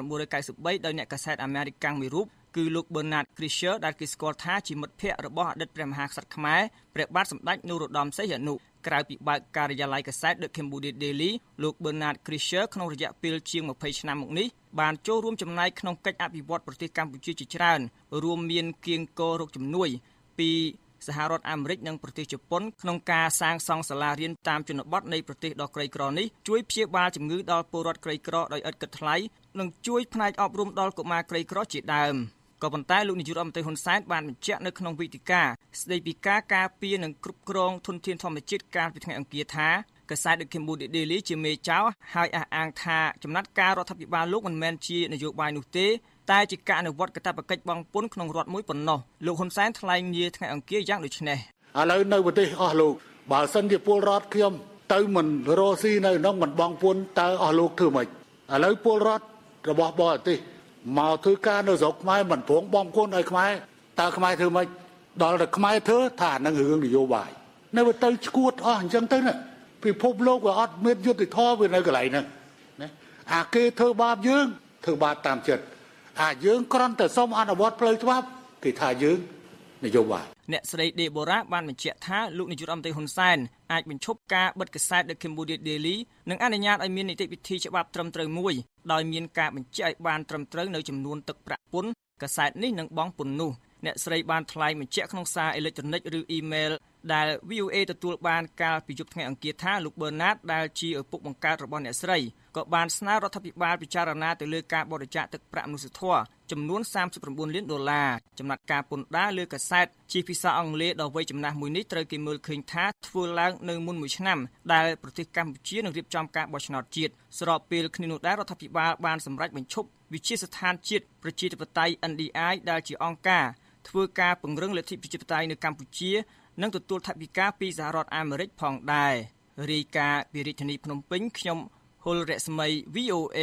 1993ដោយអ្នកកាសែតអាមេរិកាំងមួយរូបគឺលោក Bernard Krischer ដែលគេស្គាល់ថាជាមិត្តភ័ក្តិរបស់អតីតព្រះមហាក្សត្រខ្មែរព្រះបាទសម្ដេចនរោត្តមសីហនុក្រៅពីបើកការិយាល័យកាសែត The Cambodia Daily លោក Bernard Krischer ក្នុងរយៈពេលជាង20ឆ្នាំមកនេះបានចូលរួមចំណែកក្នុងកិច្ចអភិវឌ្ឍប្រទេសកម្ពុជាជាច្រើនរួមមានគៀងគររកជំនួយពីសហរដ្ឋអាមេរិកនិងប្រទេសជប៉ុនក្នុងការសាងសង់សាលារៀនតាមជនបទនៃប្រទេសដ៏ក្រីក្រនេះជួយព្យាបាលជំងឺដល់ពលរដ្ឋក្រីក្រដោយឥតគិតថ្លៃនិងជួយផ្នែកអប់រំដល់កុមារក្រីក្រជាដើមក៏ប៉ុន្តែលោកនាយករដ្ឋមន្ត្រីហ៊ុនសែនបានបញ្ជាក់នៅក្នុងវេទិកាស្ដីពីការការពារនិងគ្រប់គ្រងធនធានធម្មជាតិកាលពីថ្ងៃអង្គារថាកាសែត The Cambodia Daily ជាមេចោរហើយអះអាងថាចំណាត់ការរដ្ឋាភិបាលលោកមិនមែនជានយោបាយនោះទេតែជាការអនុវត្តកាតព្វកិច្ចបង់ពន្ធក្នុងរដ្ឋមួយប៉ុណ្ណោះលោកហ៊ុនសែនថ្លែងនាថ្ងៃអង្គារយ៉ាងដូចនេះឥឡូវនៅប្រទេសអស់លោកបើសិនជាពលរដ្ឋខ្ញុំទៅមិនរស់ស៊ីនៅក្នុងមិនបង់ពន្ធតើអស់លោកធ្វើម៉េចឥឡូវពលរដ្ឋរបស់បរទេសមកធ្វើការនៅស្រុកខ្មែរមិនព្រមបង់ពន្ធឲ្យខ្មែរតើខ្មែរធ្វើម៉េចដល់តែខ្មែរធ្វើថានឹងរឿងនយោបាយនៅទៅឈួតអស់អញ្ចឹងទៅណាពិភពលោកវាអត់មានយុត្តិធម៌វានៅកន្លែងហ្នឹងណាអាគេធ្វើបាបយើងធ្វើបាបតាមចិត្តយើងគ្រាន់តែសុំអនុវត្តផ្លូវច្បាប់គេថាយើងនយោបាយអ្នកស្រី Deborah បានបញ្ជាក់ថាលោកនាយករដ្ឋមន្ត្រីហ៊ុនសែនអាចបញ្ឈប់ការបិទកាសែត The Cambodia Daily និងអនុញ្ញាតឲ្យមាននីតិវិធីច្បាប់ត្រឹមត្រូវមួយដោយមានការបញ្ជាក់ឲ្យបានត្រឹមត្រូវនៅចំនួនទឹកប្រាក់ពន្ធកាសែតនេះនឹងបង់ពន្ធនោះអ្នកស្រីបានថ្លែងបញ្ជាក់ក្នុងសារអេឡិចត្រូនិកឬអ៊ីមែលដែល VOA ទទួលបានកាលពីយប់ថ្ងៃអង្គារថាលោក Bernard ដែលជាឪពុកបង្កើតរបស់អ្នកស្រីក៏បានស្នើរដ្ឋាភិបាលពិចារណាទៅលើការបរិច្ចាគទឹកប្រាក់មនុស្សធម៌ចំនួន$39 លានចំណាត់ការពន្ធដារលើកាសែតជាភាសាអង់គ្លេសដ៏វៃចំណាស់មួយនេះត្រូវគេមើលឃើញថាធ្វើឡើងនៅមុនមួយឆ្នាំដែលប្រទេសកម្ពុជានឹងរៀបចំការបោះឆ្នោតជាតិស្របពេលគ្នានោះដែររដ្ឋាភិបាលបានសម្រេចបញ្ឈប់វិជាស្ថានជាតិប្រជាធិបតេយ្យ NDI ដែលជាអង្គការធ្វើការពង្រឹងលទ្ធិប្រជាធិបតេយ្យនៅកម្ពុជានិងទទួលថវិកាពីសហរដ្ឋអាមេរិកផងដែររាយការណ៍ពីរាជធានីភ្នំពេញខ្ញុំហុលរស្មី VOA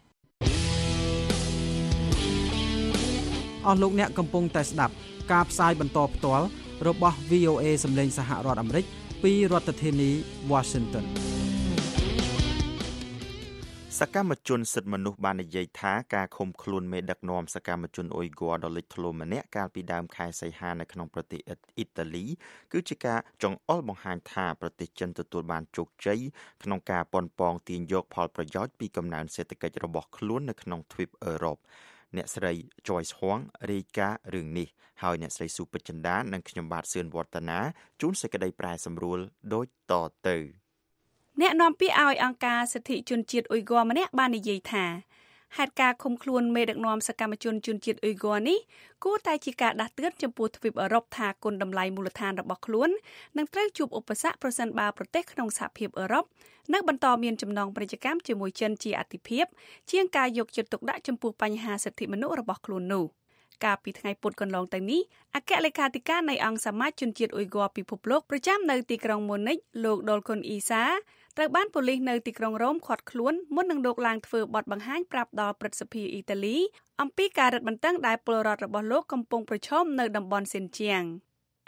អស់លោកអ្នកកំពុងតែស្ដាប់ការផ្សាយបន្តផ្ទាល់របស់ VOA សម្លេងសហរដ្ឋអាមេរិកពីរដ្ឋធានី Washington សកម្មជនសិទ្ធិមនុស្សបាននិយាយថាការឃុំខ្លួនមេដឹកនាំសកម្មជនអ៊ុយហ្គ័រដ៏លេចធ្លោម្នាក់កាលពីដើមខែសីហានៅក្នុងប្រទេសអ៊ីតាលីគឺជាការចង្អុលបង្ហាញថាប្រទេសចិនទទួលបានជោគជ័យក្នុងការប៉ុនប៉ងទាញយកផលប្រយោជន៍ពីកំណើនសេដ្ឋកិច្ចរបស់ខ្លួននៅក្នុងទ្វីបអឺរ៉ុបអ្នកស្រី Joyce Huang រាយការណ៍រឿងនេះហើយអ្នកស្រីស៊ូពេជ្រចិន្តានិងខ្ញុំបាទសឿនវឌ្ឍនាជូនសេចក្តីប្រែសម្រួលដូចតទៅអ្នកនាំពាក្យឲ្យអង្គការសិទ្ធិជនជាតិអ៊ុយហ្គ័រម្នាក់បាននិយាយថាហេតុការណ៍ឃុំខ្លួនមេដឹកនាំសកម្មជនជនជាតិអ៊ុយហ្គ័រនេះគួរតែជាការដាស់តឿនចំពោះទ្វីបអឺរ៉ុបថាគុណតម្លៃមូលដ្ឋានរបស់ខ្លួននឹងត្រូវជួបឧបសគ្គប្រសិនបើប្រទេសក្នុងសហភាពអឺរ៉ុបនៅបន្តមានចំណងពាណិជ្ជកម្មជាមួយចិនជាអាទិភាពជាងការយកចិត្តទុកដាក់ចំពោះបញ្ហាសិទ្ធិមនុស្សរបស់ខ្លួននោះកាលពីថ្ងៃពុធកន្លងទៅនេះអគ្គលេខាធិការនៃអង្គសមាជជនជាតិអ៊ុយហ្គ័រពិភពលោកប្រចាំនៅទីក្រុងម៉ូនិចលោកដុលគុនអ៊ីសាត្រូវបានប៉ូលីសនៅទីក្រុងរ៉ូមឃាត់ខ្លួនមុននឹងលោកឡើងធ្វើបទបង្ហាញប្រាប់ដល់ព្រឹទ្ធសភាអ៊ីតាលីអំពីការរឹតបន្តឹងដែលពលរដ្ឋរបស់លោកកំពុងប្រឈមនៅតំបន់ស៊ីនជៀងអ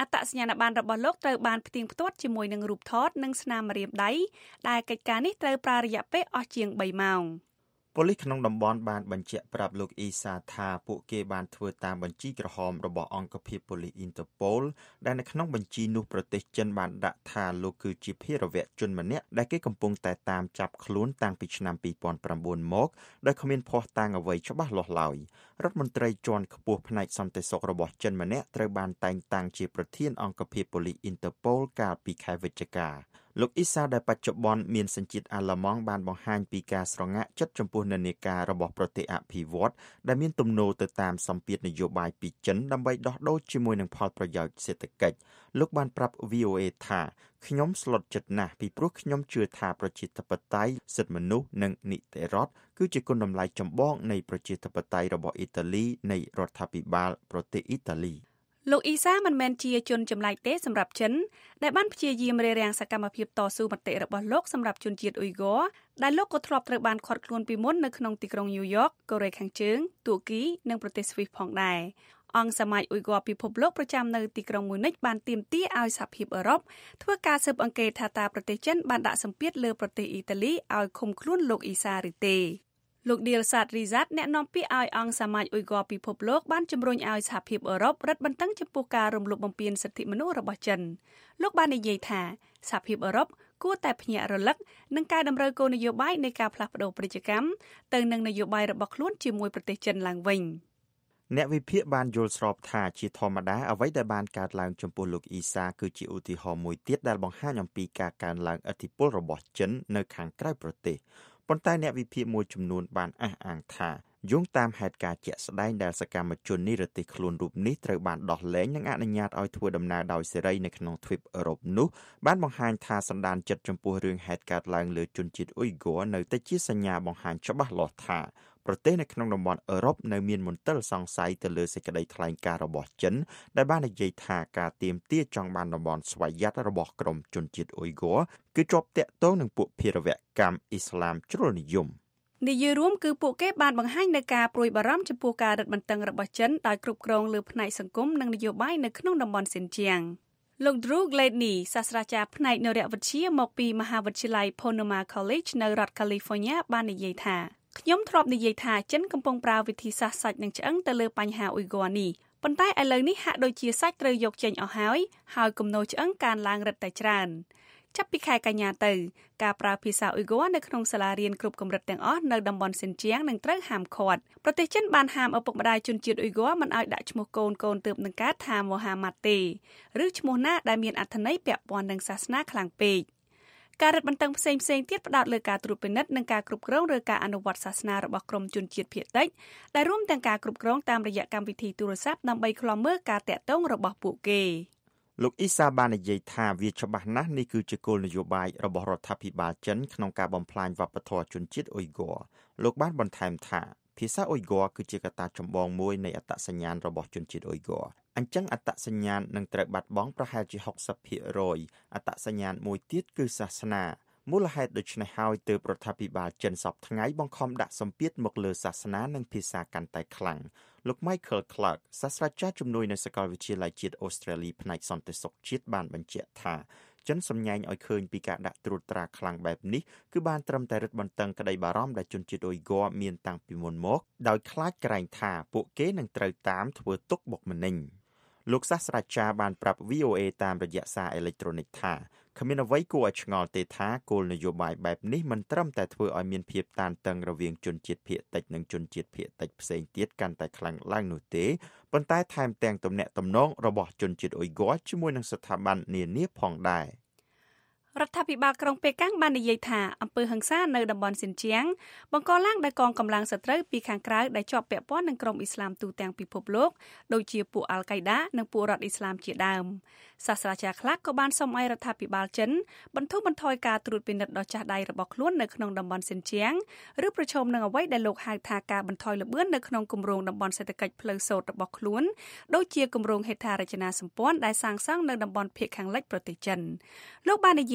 អត្តសញ្ញាណប័ណ្ណរបស់លោកត្រូវបានផ្ទៀងផ្ទាត់ជាមួយនឹងរូបថតនិងស្នាមម្រាមដៃដែលកិច្ចការនេះត្រូវប្រើរយៈពេលអស់ជាង3ម៉ោងប៉ូលីសក្នុងតំបន់បានបញ្ជាក់ប្រាប់លោកអ៊ីសាថាពួកគេបានធ្វើតាមបញ្ជីក្រហមរបស់អង្គភាពប៉ូលីសអ៊ីនតឺប៉ូលដែលនៅក្នុងបញ្ជីនោះប្រទេសចិនបានដាក់ថាលោកគឺជាភេរវជនម្នាក់ដែលគេកំពុងតែតាមចាប់ខ្លួនតាំងពីឆ្នាំ2009មកដោយគ្មានភស្តុតាងអ្វីច្បាស់លាស់ឡើយរដ្ឋមន្ត្រីជាន់ខ្ពស់ផ្នែកសន្តិសុខរបស់ចិនម្នាក់ត្រូវបានតែងតាំងជាប្រធានអង្គភាពប៉ូលីសអ៊ីនតឺប៉ូលកាលពីខែវិច្ឆិកាលោកអ៊ីសាដែលបច្ចុប្បន្នមានសញ្ជាតិអាល្លឺម៉ង់បានបង្ហាញពីការស្រងាក់ចិត្តចំពោះនិន្នាការរបស់ប្រទេសអភិវឌ្ឍន៍ដែលមានទំនោរទៅតាមសម្ពាធនយោបាយពីចិនដើម្បីដោះដូរជាមួយនឹងផលប្រយោជន៍សេដ្ឋកិច្ចលោកបានប្រាប់ VOA ថាខ្ញុំស្លុតចិត្តណាស់ពីព្រោះខ្ញុំជឿថាប្រជាធិបតេយ្យសិទ្ធិមនុស្សនិងនីតិរដ្ឋគឺជាគុណតម្លៃចម្បងនៃប្រជាធិបតេយ្យរបស់អ៊ីតាលីនៃរដ្ឋាភិបាលប្រទេសអ៊ីតាលីលោកអ៊ីសាមិនមែនជាជនចម្លែកទេសម្រាប់ចិនដែលបានព្យាយាមរារាំងសកម្មភាពតស៊ូមតិរបស់លោកសម្រាប់ជនជាតិអ៊ុយហ្គ័រដែលលោកក៏ធ្លាប់ត្រូវបានឃាត់ខ្លួនពីមុននៅក្នុងទីក្រុងញូវយ៉កកូរ៉េខាងជើងទួរគីនិងប្រទេសស្វីសផងដែរអង្គសមាជអ៊ុយហ្គ័រពិភពលោកប្រចាំនៅទីក្រុងមូនិចបានទាមទារឲ្យសហភាពអឺរ៉ុបធ្វើការស៊ើបអង្កេតថាតើប្រទេសចិនបានដាក់សម្ពាធលើប្រទេសអ៊ីតាលីឲ្យឃុំខ្លួនលោកអ៊ីសាឬទេលោកឌីលសាតរីហ្សាតអ្នកនាំពាក្យឲ្យអង្គសមាជអ៊ុយហ្គ័រពិភពលោកបានជំរុញឲ្យសហភាពអឺរ៉ុបរឹតបន្តឹងចំពោះការរំលោភបំពានសិទ្ធិមនុស្សរបស់ចិនលោកបាននិយាយថាសហភាពអឺរ៉ុបគួរតែភ្ញាក់រលឹកនឹងការតម្រូវគោលនយោបាយនៃការផ្លាស់ប្តូរពាណិជ្ជកម្មទៅនឹងនយោបាយរបស់ខ្លួនជាមួយប្រទេសចិនឡើងវិញអ្នកវិភាគបានយល់ស្របថាជាធម្មតាអ្វីដែលបានកើតឡើងចំពោះលោកអ៊ីសាគឺជាឧទាហរណ៍មួយទៀតដែលបង្ហាញអំពីការកើនឡើងឥទ្ធិពលរបស់ចិននៅខាងក្រៅប្រទេសប៉ុន្តែអ្នកវិភាគមួយចំនួនបានអះអាងថាយោងតាមហេតុការណ៍ជាក់ស្ដែងដែលសកម្មជននិរទេសខ្លួនរូបនេះត្រូវបានដោះលែងនិងអនុញ្ញាតឲ្យធ្វើដំណើរដោយសេរីនៅក្នុងទ្វីបអឺរ៉ុបនោះបានបង្ហាញថាសន្តានចិត្តចំពោះរឿងហេតុកើតឡើងលើជនជាតិអ៊ុយហ្គ័រនៅតែជាសញ្ញាបង្ហាញច្បាស់លាស់ថាប្រទេសនៅក្នុងតំបន់អឺរ៉ុបនៅមានមន្ទិលសង្ស័យទៅលើសេចក្តីថ្លែងការណ៍របស់ចិនដែលបាននិយាយថាការទាមទារចង់បានតំបន់ស្វយ័តរបស់ក្រុមជនជាតិអ៊ុយហ្គ័រគឺជាប់តាក់ទងនឹងពួកភេរវកម្មអ៊ីស្លាមជ្រុលនិយមនិយាយរួមគឺពួកគេបានបង្ហាញនូវការព្រួយបារម្ភចំពោះការរឹតបន្តឹងរបស់ចិនដោយគ្រប់គ្រងលើផ្នែកសង្គមនិងនយោបាយនៅក្នុងតំបន់ស៊ីនជាងលោក Drew Gladney សាស្ត្រាចារ្យផ្នែកនរវិទ្យាមកពីមហាវិទ្យាល័យ Ponoma College នៅរដ្ឋ California បាននិយាយថាខ្ញុំធ្លាប់និយាយថាចិនកំពុងប្រើវិធីសាស្ត្រសាច់និងឆ្អឹងទៅលើបញ្ហាអ៊ុយហ្គ័រនេះប៉ុន្តែឥឡូវនេះហាក់ដូចជាសាច់ត្រូវយកចេញអស់ហើយគំនរឆ្អឹងកើនឡើងរឹតតែច្រើនចាប់ពីខែកញ្ញាទៅការប្រើភាសាអ៊ុយហ្គ័រនៅក្នុងសាលារៀនគ្រប់កម្រិតទាំងអស់នៅតំបន់ស៊ីនជាងនឹងត្រូវហាមឃាត់ប្រទេសចិនបានហាមឪពុកម្ដាយជនជាតិអ៊ុយហ្គ័រមិនឲ្យដាក់ឈ្មោះកូនទើបនឹងកើតថាមូហាម៉ាត់ទេឬឈ្មោះណាដែលមានអត្ថន័យពាក់ព័ន្ធនឹងសាសនាខ្លាំងពេកការរឹតបន្តឹងផ្សេងទៀតផ្ដោតលើការត្រួតពិនិត្យនិងការគ្រប់គ្រងឬការអនុវត្តសាសនារបស់ក្រុមជនជាតិភាគតិចដែលរួមទាំងការគ្រប់គ្រងតាមរយៈកម្មវិធីទូរស័ព្ទដើម្បីឃ្លាំមើលការតាក់ទងរបស់ពួកគេលោកអ៊ីសាបាននិយាយថាវាច្បាស់ណាស់នេះគឺជាគោលនយោបាយរបស់រដ្ឋាភិបាលចិនក្នុងការបំផ្លាញវប្បធម៌ជនជាតិអ៊ុយហ្គ័រលោកបានបន្ថែមថាភាសាអ៊ុយហ្គ័រគឺជាកត្តាចម្បងមួយនៃអត្តសញ្ញាណរបស់ជនជាតិអ៊ុយហ្គ័រអញ្ចឹងអត្តសញ្ញាណនឹងត្រូវបាត់បង់ប្រហែលជា 60% អត្តសញ្ញាណមួយទៀតគឺសាសនាមូលហេតុដូច្នេះហើយទើបរដ្ឋាភិបាលចិនសពថ្ងៃបង្ខំដាក់សម្ពាធមកលើសាសនានិងភាសាកាន់តែខ្លាំងលោក Michael Clark សាស្ត្រាចារ្យជំនួយនៅសាកលវិទ្យាល័យជាតិអូស្ត្រាលីផ្នែកសន្តិសុខជាតិបានបញ្ជាក់ថាចិនសម្ញែងឲ្យឃើញពីការដាក់ត្រួតត្រាខ្លាំងបែបនេះគឺបានត្រឹមតែរឹតបន្តឹងក្តីបារម្ភដែលជនជាតិអ៊ុយហ្គ័រមានតាំងពីមុនមកដោយខ្លាចក្រែងថាពួកគេនឹងត្រូវតាមធ្វើទុកបុកម្នេញលោកសាស្ត្រាចារ្យបានប្រាប់ VOA តាមរយៈសារអេឡិចត្រូនិកថាគ្មានអ្វីគួរឲ្យឆ្ងល់ទេថាគោលនយោបាយបែបនេះមិនត្រឹមតែធ្វើឲ្យមានភាពតានតឹងរវាងជនជាតិភាគតិចនិងជនជាតិភាគតិចផ្សេងទៀតកាន់តែខ្លាំងឡើងនោះទេប៉ុន្តែថែមទាំងទំនាក់ទំនងរបស់ជនជាតិអ៊ុយហ្គ័រជាមួយនឹងស្ថាប័ននានាផងដែររដ្ឋាភិបាលក្រុងប៉េកាំងបាននិយាយថាអំពើហិង្សានៅតំបន់ស៊ីនជាងបង្កឡើងដោយកងកម្លាំងសត្រូវពីខាងក្រៅដែលជាប់ពាក់ព័ន្ធនឹងក្រុមអ៊ីស្លាមទូទាំងពិភពលោកដូចជាពួកអាល់កៃដានិងពួករដ្ឋអ៊ីស្លាមជាដើមសាស្ត្រាចារ្យខ្លះក៏បានសុំឲ្យរដ្ឋាភិបាលចិនបន្ធូរបន្ថយការត្រួតពិនិត្យដ៏ចាស់ដៃរបស់ខ្លួននៅក្នុងតំបន់ស៊ីនជាងឬប្រឈមនឹងអ្វីដែលលោកហៅថាការបន្ថយល្បឿននៅក្នុងគម្រោងតំបន់សេដ្ឋកិច្ចផ្លូវសូត្ររបស់ខ្លួនដូចជាគម្រោងហេដ្ឋារចនាសម្ព័ន្ធដែលសាងសង់នៅតំបន់ភាគខាងលិចប្រទេសចិនលោកបាននិយាយ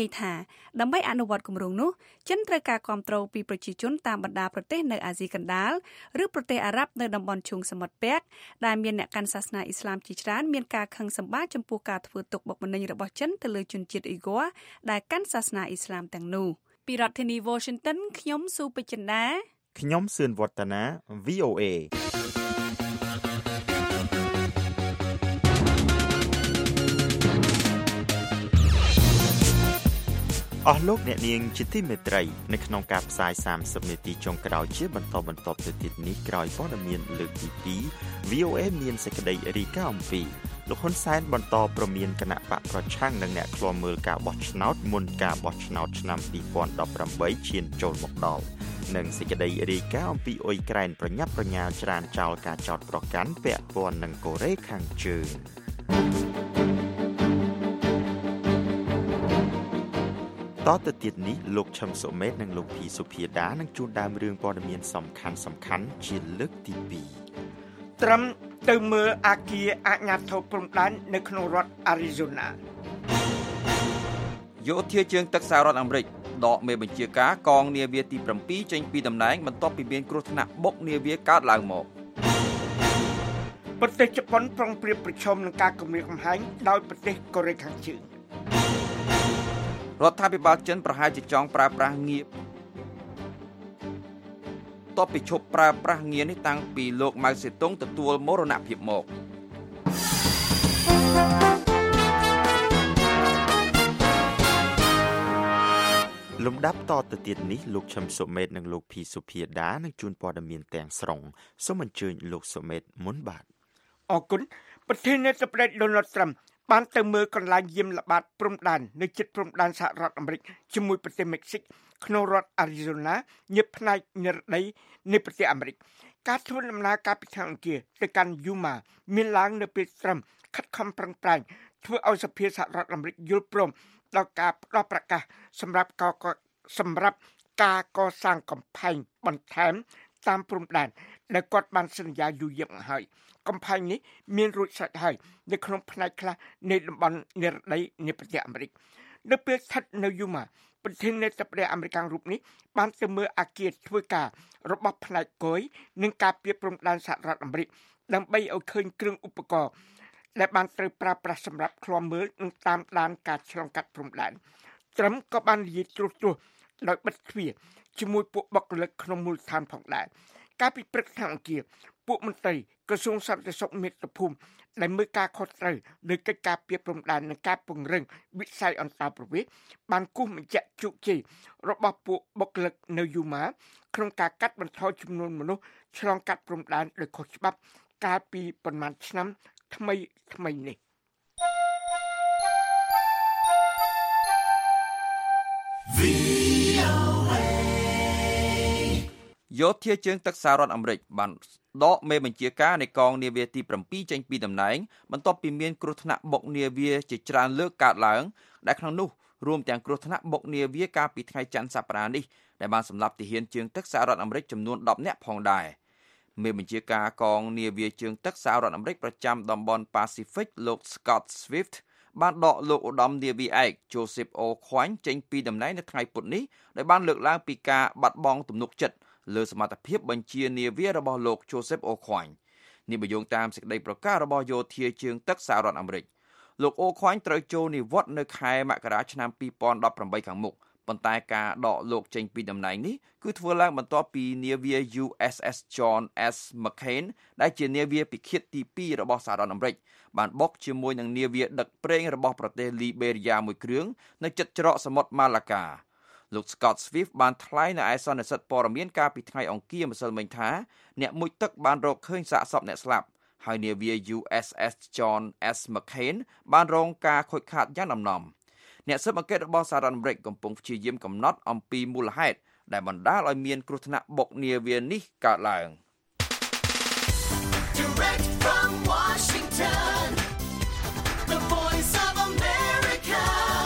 យាយថាដើម្បីអនុវត្តគម្រោងនោះចិនត្រូវការគាំទ្រពីប្រជាជនតាមបណ្ដាប្រទេសនៅអាស៊ីកណ្ដាលឬប្រទេសអារ៉ាប់នៅតំបន់ឈូងសមុទ្រពាក់ដែលមានអ្នកកាន់សាសនាអ៊ីស្លាមជាច្រើនមានការខឹងសម្បារចំពោះការធ្វើទុកបុកម្នេញរបស់ចិនទៅលើជនជាតិអ៊ុយហ្គ័រដែលកាន់សាសនាអ៊ីស្លាមទាំងនោះពីរដ្ឋធានី Washington ខ្ញុំស៊ូពេជ្ជន្តាខ្ញុំសឿនវឌ្ឍនា VOAអស់លោកអ្នកនាងជាទីមេត្រីនៅក្នុងការផ្សាយ30នាទីចុងក្រោយជាបន្តទៅទៀតនេះក្រោយព័ត៌មានលើកទី2 VOA មានសេចក្តីរាយការណ៍អំពីលោកហ៊ុនសែនបន្តប្រមានគណៈបកប្រឆាំងនិងអ្នកឃ្លាំមើលការបោះឆ្នោតមុនការបោះឆ្នោតឆ្នាំ2018ឈានចូលមកដល់និងសេចក្តីរាយការណ៍អំពីអ៊ុយក្រែនប្រញាប់ប្រញាល់ច្រានចោលការចោទប្រកាន់ពាក់ព័ន្ធនឹងកូរ៉េខាងជើងតទៅទៀតនេះលោកឈឹមសុមេតនិងលោកភីសុភាដានឹងជួនដើមរឿងព័ត៌មានសំខាន់ជាលើកទី2 ត្រឹមទៅមើលអាគារអាជ្ញាធរព្រំដែននៅក្នុងរដ្ឋ Arizona យោធាជើងទឹកសហរដ្ឋអាមេរិកដកមេបញ្ជាការកងនាវាទី7ចេញពីតំណែងបន្ទាប់ពីមានគ្រោះថ្នាក់បុកនាវាកើតឡើងមកប្រទេសជប៉ុនប្រុងប្រៀបប្រឈមនឹងការគំរាមកំហែងដោយប្រទេសកូរ៉េខាងជើងរដ្ឋាភិបាលចិនប្រហែលជាចង់ប្រើប្រាស់ងារតបពីឈប់ប្រើប្រាស់ងារនេះតាំងពីលោកម៉ៅសេតុងទទួលមរណភាពមកលំដាប់តទៅទៀតនេះលោកឈឹមសុមេតនិងលោកភីសុភាដានឹងជួនព័ត៌មានទាំងស្រុងសូមអញ្ជើញលោកសុមេតមុនបាទអរគុណប្រធានាធិបតី Donald Trump បានទៅមើលកន្លែងយាមល្បាតព្រំដែននៅជិតព្រំដែនសហរដ្ឋអាមេរិកជាមួយប្រទេសមិចស៊ិកក្នុងរដ្ឋ Arizona ញើសផ្នែកនិរដីនៃប្រទេសអាមេរិកការធ្វើដំណើរការពីខាងអង្គាទៅកាន់ Yuma មានឡើងនៅពេលត្រឹមខិតខំប្រឹងប្រែងធ្វើឲ្យសភាសហរដ្ឋអាមេរិកយល់ព្រមដល់ការផ្ដល់ប្រកាសសម្រាប់ការកសាងកំផែងបន្ថែមតាមព្រំដែនដែលគាត់បានសន្យាយូរយារមកហើយកំផែងនេះមានរួចស្រេចហើយនៅក្នុងផ្នែកខ្លះនៃតំបន់និរដីនៃប្រទេសអាមេរិកនៅពេលស្ថិតនៅយូម៉ាប្រធានាធិបតីអាមេរិករូបនេះបានទៅមើលអគារធ្វើការរបស់ផ្នែកគយនិងការពារព្រំដែនសហរដ្ឋអាមេរិកដើម្បីឲ្យឃើញគ្រឿងឧបករណ៍ដែលបានត្រូវប្រើប្រាស់សម្រាប់ឃ្លាំមើលនិងតាមដានការឆ្លងកាត់ព្រំដែនត្រឹមក៏បាននិយាយត្រួសដោយបិទទ្វារជាមួយពួកបុគ្គលិកក្នុងមូលដ្ឋានផងដែរកាលពីព្រឹកថ្ងៃអង្គារពួកមន្ត្រីក្រសួងសន្តិសុខមាតុភូមិដែលមើលការខុសត្រូវលើកិច្ចការពារព្រំដែននិងការពង្រឹងវិស័យអន្តរប្រវេសន៍បានគូសបញ្ជាក់ជោគជ័យរបស់ពួកបុគ្គលិកនៅយូម៉ាក្នុងការកាត់បន្ថយចំនួនមនុស្សឆ្លងកាត់ព្រំដែនដោយខុសច្បាប់កាលពីប្រមាណឆ្នាំថ្មីនេះយោធាជើងទឹកសហរដ្ឋអាមេរិកបានដកមេបញ្ជាការនៃកងនាវាទី7ចេញពីតំណែងបន្ទាប់ពីមានគ្រោះថ្នាក់បុកនាវាជាច្រើនលើកកើតឡើងដែលក្នុងនោះរួមទាំងគ្រោះថ្នាក់បុកនាវាកាលពីថ្ងៃច័ន្ទសប្តាហ៍នេះដែលបានសម្លាប់ទាហានជើងទឹកសហរដ្ឋអាមេរិកចំនួន10នាក់ផងដែរមេបញ្ជាការកងនាវាជើងទឹកសហរដ្ឋអាមេរិកប្រចាំតំបន់ Pacific លោក Scott Swift បានដកលោកឧត្តមនាវីឯក Joseph O. Kwang ចេញពីតំណែងនៅថ្ងៃពុធនេះដោយបានលើកឡើងពីការបាត់បង់ទំនុកចិត្តលើសមត្ថភាពបញ្ជានាវារបស់លោក Joseph O. Kwang នេះបញ្យងតាមសេចក្តីប្រកាសរបស់យោធាជើងទឹកសហរដ្ឋអាមេរិកលោក O. Kwang ត្រូវចូលនិវត្តន៍នៅខែមករាឆ្នាំ2018ខាងមុខប៉ុន្តែការដកលោកចេញពីតំណែងនេះគឺធ្វើឡើងបន្ទាប់ពីនាវា USS John S. McCain ដែលជានាវាពិឃាតទី2របស់សហរដ្ឋអាមេរិកបានបុកជាមួយនឹងនាវាដឹកប្រេងរបស់ប្រទេសលីបេរីយ៉ាមួយគ្រឿងនៅជិតច្រកសមុទ្រម៉ាឡាកាលោក Scott Swift បានថ្លែងនៅឯសន្និសីទព័ត៌មានកាលពីថ្ងៃអង្គារម្សិលមិញថាអ្នកមុជទឹកបានរកឃើញសាកសពអ្នកស្លាប់ហើយនាវា USS John S. McCain បានរងការខូចខាតយ៉ាងដំណំអ្នកស៊ើបអង្កេតរបស់សហរដ្ឋអាមេរិកកំពុងព្យាយាមកំណត់អំពីមូលហេតុដែលបណ្ដាលឲ្យមានគ្រោះថ្នាក់បុកនាវានេះកើតឡើង Direct from Washington, the voice of America,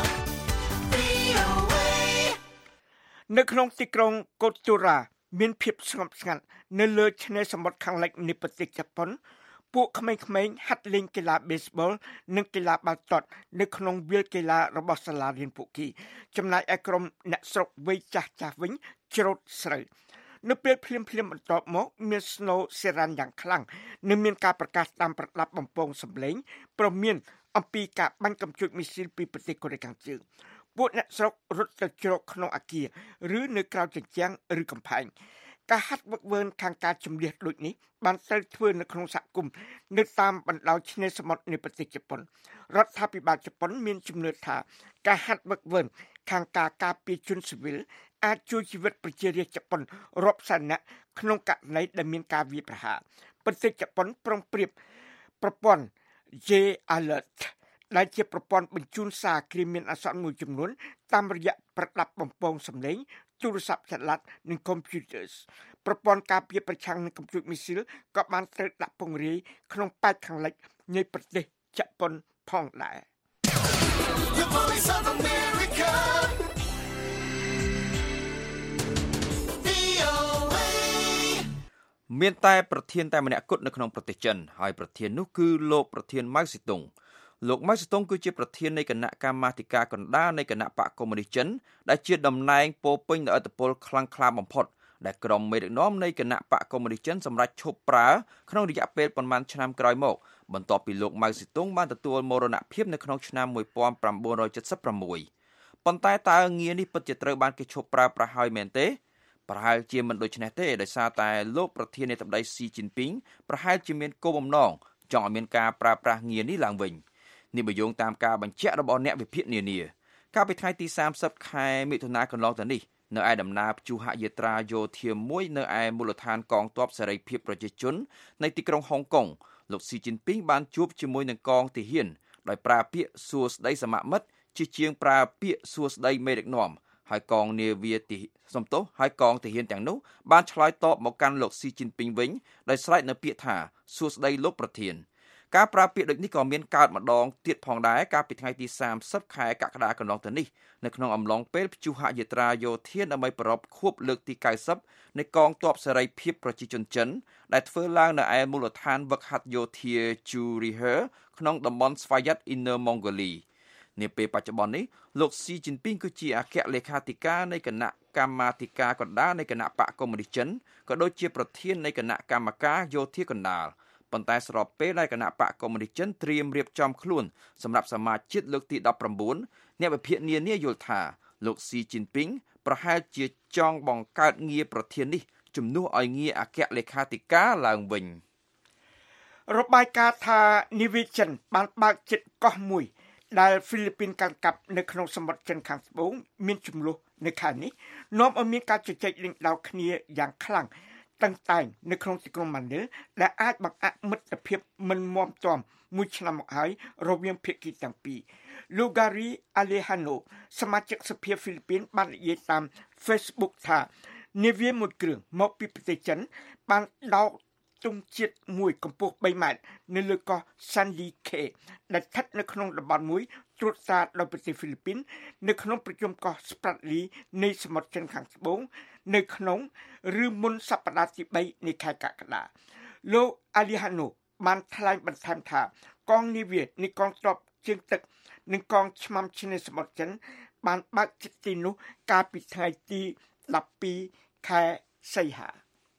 VOA. នៅក្នុងទីក្រុងកូតូរ៉ាមានភាពស្ងប់ស្ងាត់នៅលើឆ្នេរសមុទ្រខាងលិចនៃប្រទេសជប៉ុនពួកក្មេងៗហាត់លេងកីឡា baseball និងកីឡាបាល់ទាត់នៅក្នុងវាលកីឡារបស់សាលារៀនពួកគេចំណែកឯក្រុមអ្នកស្រុកវ័យចាស់ៗវិញច្រូតស្រូវនៅពេលភ្លាមបន្ទាប់មកមានស្នូសេរ៉ាន់យ៉ាងខ្លាំងនិងមានការប្រកាសតាមប្រដាប់បំពង់សម្លេងព្រមមានអំពីការបាញ់កាំជ្រួចមីស៊ីលពីប្រទេសកូរ៉េខាងជើងពួកអ្នកស្រុករត់ទៅជ្រកក្នុងអគារឬនៅក្រៅជញ្ជាំងឬកំផែងការហាត់វឹកវើខាងការជំនះដូចនេះបានត្រូវធ្វើនៅក្នុងសហគមន៍នៅតាមបណ្ដោយឆ្នេរសមុទ្រនៃប្រទេសជប៉ុនរដ្ឋាភិបាលជប៉ុនមានជំនឿថាការហាត់វឹកវើខាងការការពារជនស៊ីវិលអាចជួយជីវិតប្រជារាស្ត្រជប៉ុនរាប់សែននាក់ក្នុងករណីដែលមានការវាយប្រហារប្រទេសជប៉ុនប្រុងប្រៀបប្រព័ន្ធ J Alert ដែលជាប្រព័ន្ធបញ្ជូនសារគ្រាមានអាសន្នមួយចំនួនតាមរយៈប្រដាប់បំពង់សំឡេងទូរស័ព្ទចល័តនិង computers ប្រព័ន្ធការពារប្រឆាំងនឹងកំពូលមីស៊ីលក៏បានត្រូវដាក់ពង្រាយក្នុងប៉ែកខាងលិចនៃប្រទេសជប៉ុនផងដែរ The Voice of America VOA មានតែប្រធានតែម្នាក់គត់នៅក្នុងប្រទេសចិនហើយប្រធាននោះគឺលោកប្រធានម៉ៅសេតុងលោកម៉ៅសេតុងគឺជាប្រធាននៃគណៈកម្មាធិការកណ្ដាលនៃគណៈបកកុម្មុយនីសចិនដែលជាតំណែងពោពេញដោយឥទ្ធិពលខ្លាំងក្លាបំផុតដែលក្រុមមេដឹកនាំនៃគណៈបកកុម្មុយនីសចិនសម្រាប់ឈប់ប្រើក្នុងរយៈពេលប្រមាណឆ្នាំក្រោយមកបន្ទាប់ពីលោកម៉ៅសេតុងបានទទួលមរណភាពនៅក្នុងឆ្នាំ1976ប៉ុន្តែតើងារនេះពិតជាត្រូវបានគេឈប់ប្រើប្រាស់ហើយមែនទេប្រហែលជាមិនដូច្នេះទេដោយសារតែលោកប្រធានាធិបតីស៊ីជីនពីងប្រហែលជាមានគោលបំណងចង់ឲ្យមានការប្រើប្រាស់ងារនេះឡើងវិញនេះបើយោងតាមការបញ្ជាក់របស់អ្នកវិភាគនានាកាលពីថ្ងៃទី30ខែមិថុនាកន្លងទៅនេះនៅឯដំណើរព្យុហយាត្រាយោធាមួយនៅឯមូលដ្ឋានកងទ័ពសេរីភាពប្រជាជននៅទីក្រុងហុងកុងលោកស៊ីជីនពីងបានជួបជាមួយនឹងកងទាហានដោយប្រើពាក្យសួស្តីសមមិត្តជាជាងប្រើពាក្យសួស្តីមេដឹកនាំហើយកងនាវាហើយកងទាហានទាំងនោះបានឆ្លើយតបមកកាន់លោកស៊ីជីនពីងវិញដោយស្រែកនៅពាក្យថាសួស្តីលោកប្រធានការប្រើពាក្យដូចនេះក៏មានកើតម្ដងទៀតផងដែរកាលពីថ្ងៃទី30ខែកក្កដាកន្លងទៅនេះនៅក្នុងអំឡុងពេលព្យុហយាត្រាយោធាដើម្បីប្រារព្ធខួបលើកទី90នៃកងទ័ពសេរីភាពប្រជាជនចិនដែលធ្វើឡើងនៅឯមូលដ្ឋានហ្វឹកហាត់យោធា Churihe ក្នុងតំបន់ស្វយ័ត Inner Mongolia នាពេលបច្ចុប្បន្ននេះលោកស៊ីជីនពីងគឺជាអគ្គលេខាធិការនៃគណៈកម្មាធិការកណ្ដាលនៃគណៈបកកុម្មុយនីសចិនក៏ដូចជាប្រធាននៃគណៈកម្មការយោធាកណ្ដាលប៉ុន្តែស្របពេលដែលគណៈបកកុម្មុយនីសចិនត្រៀមរៀបចំខ្លួនសម្រាប់សមាជជាតិលើកទី19អ្នកវិភាគនានាយល់ថាលោកស៊ីជីនពីងប្រហែលជាចង់បង្កើតងារប្រធាននេះជំនួសឲ្យងារអគ្គលេខាធិការឡើងវិញរបាយការណ៍ថានាវាចិនបានបើកចិត្តកោះមួយដែលហ្វីលីពីនកាន់កាប់នៅក្នុងសមុទ្រចិនខាងត្បូងមានចំនួននៅខែនេះនាំឲ្យមានការជជែកលេងដោគ្នាយ៉ាងខ្លាំងតឹងតែងនៅក្នុងទីក្រុងម៉ានីលដែលអាចបង្អាក់មិត្តភាពមិនមាំទាំមួយឆ្នាំមកហើយរវាងភាគីទាំងពីរលោក Gary Alejandro សមាជិកសភាហ្វីលីពីនបាននិយាយតាម Facebook ថានាវាមួយគ្រឿងមកពីប្រទេសចិនបានដោតទង់ជាតិមួយកម្ពស់3ម៉ែត្រនៅលើកោះ Sandy Cay ដែលស្ថិតនៅក្នុងតំបន់មួយត្រួតត្រាដោយប្រទេសហ្វីលីពីននៅក្នុងប្រជុំកោះ Spratly នៃសមុទ្រចិនខាងត្បូងនៅក្នុងឬមុនសប្តាហ៍ទី3នៃខែកក្កដាលោក Alejandro បានថ្លែងបន្ថែមថាកងនាវានៃកងទ័ពជើងទឹកនិងកងឆ្មាំឆ្នេរសមុទ្រចិនបានបើកចិត្តទីនោះកាលពីថ្ងៃទី12ខែសីហា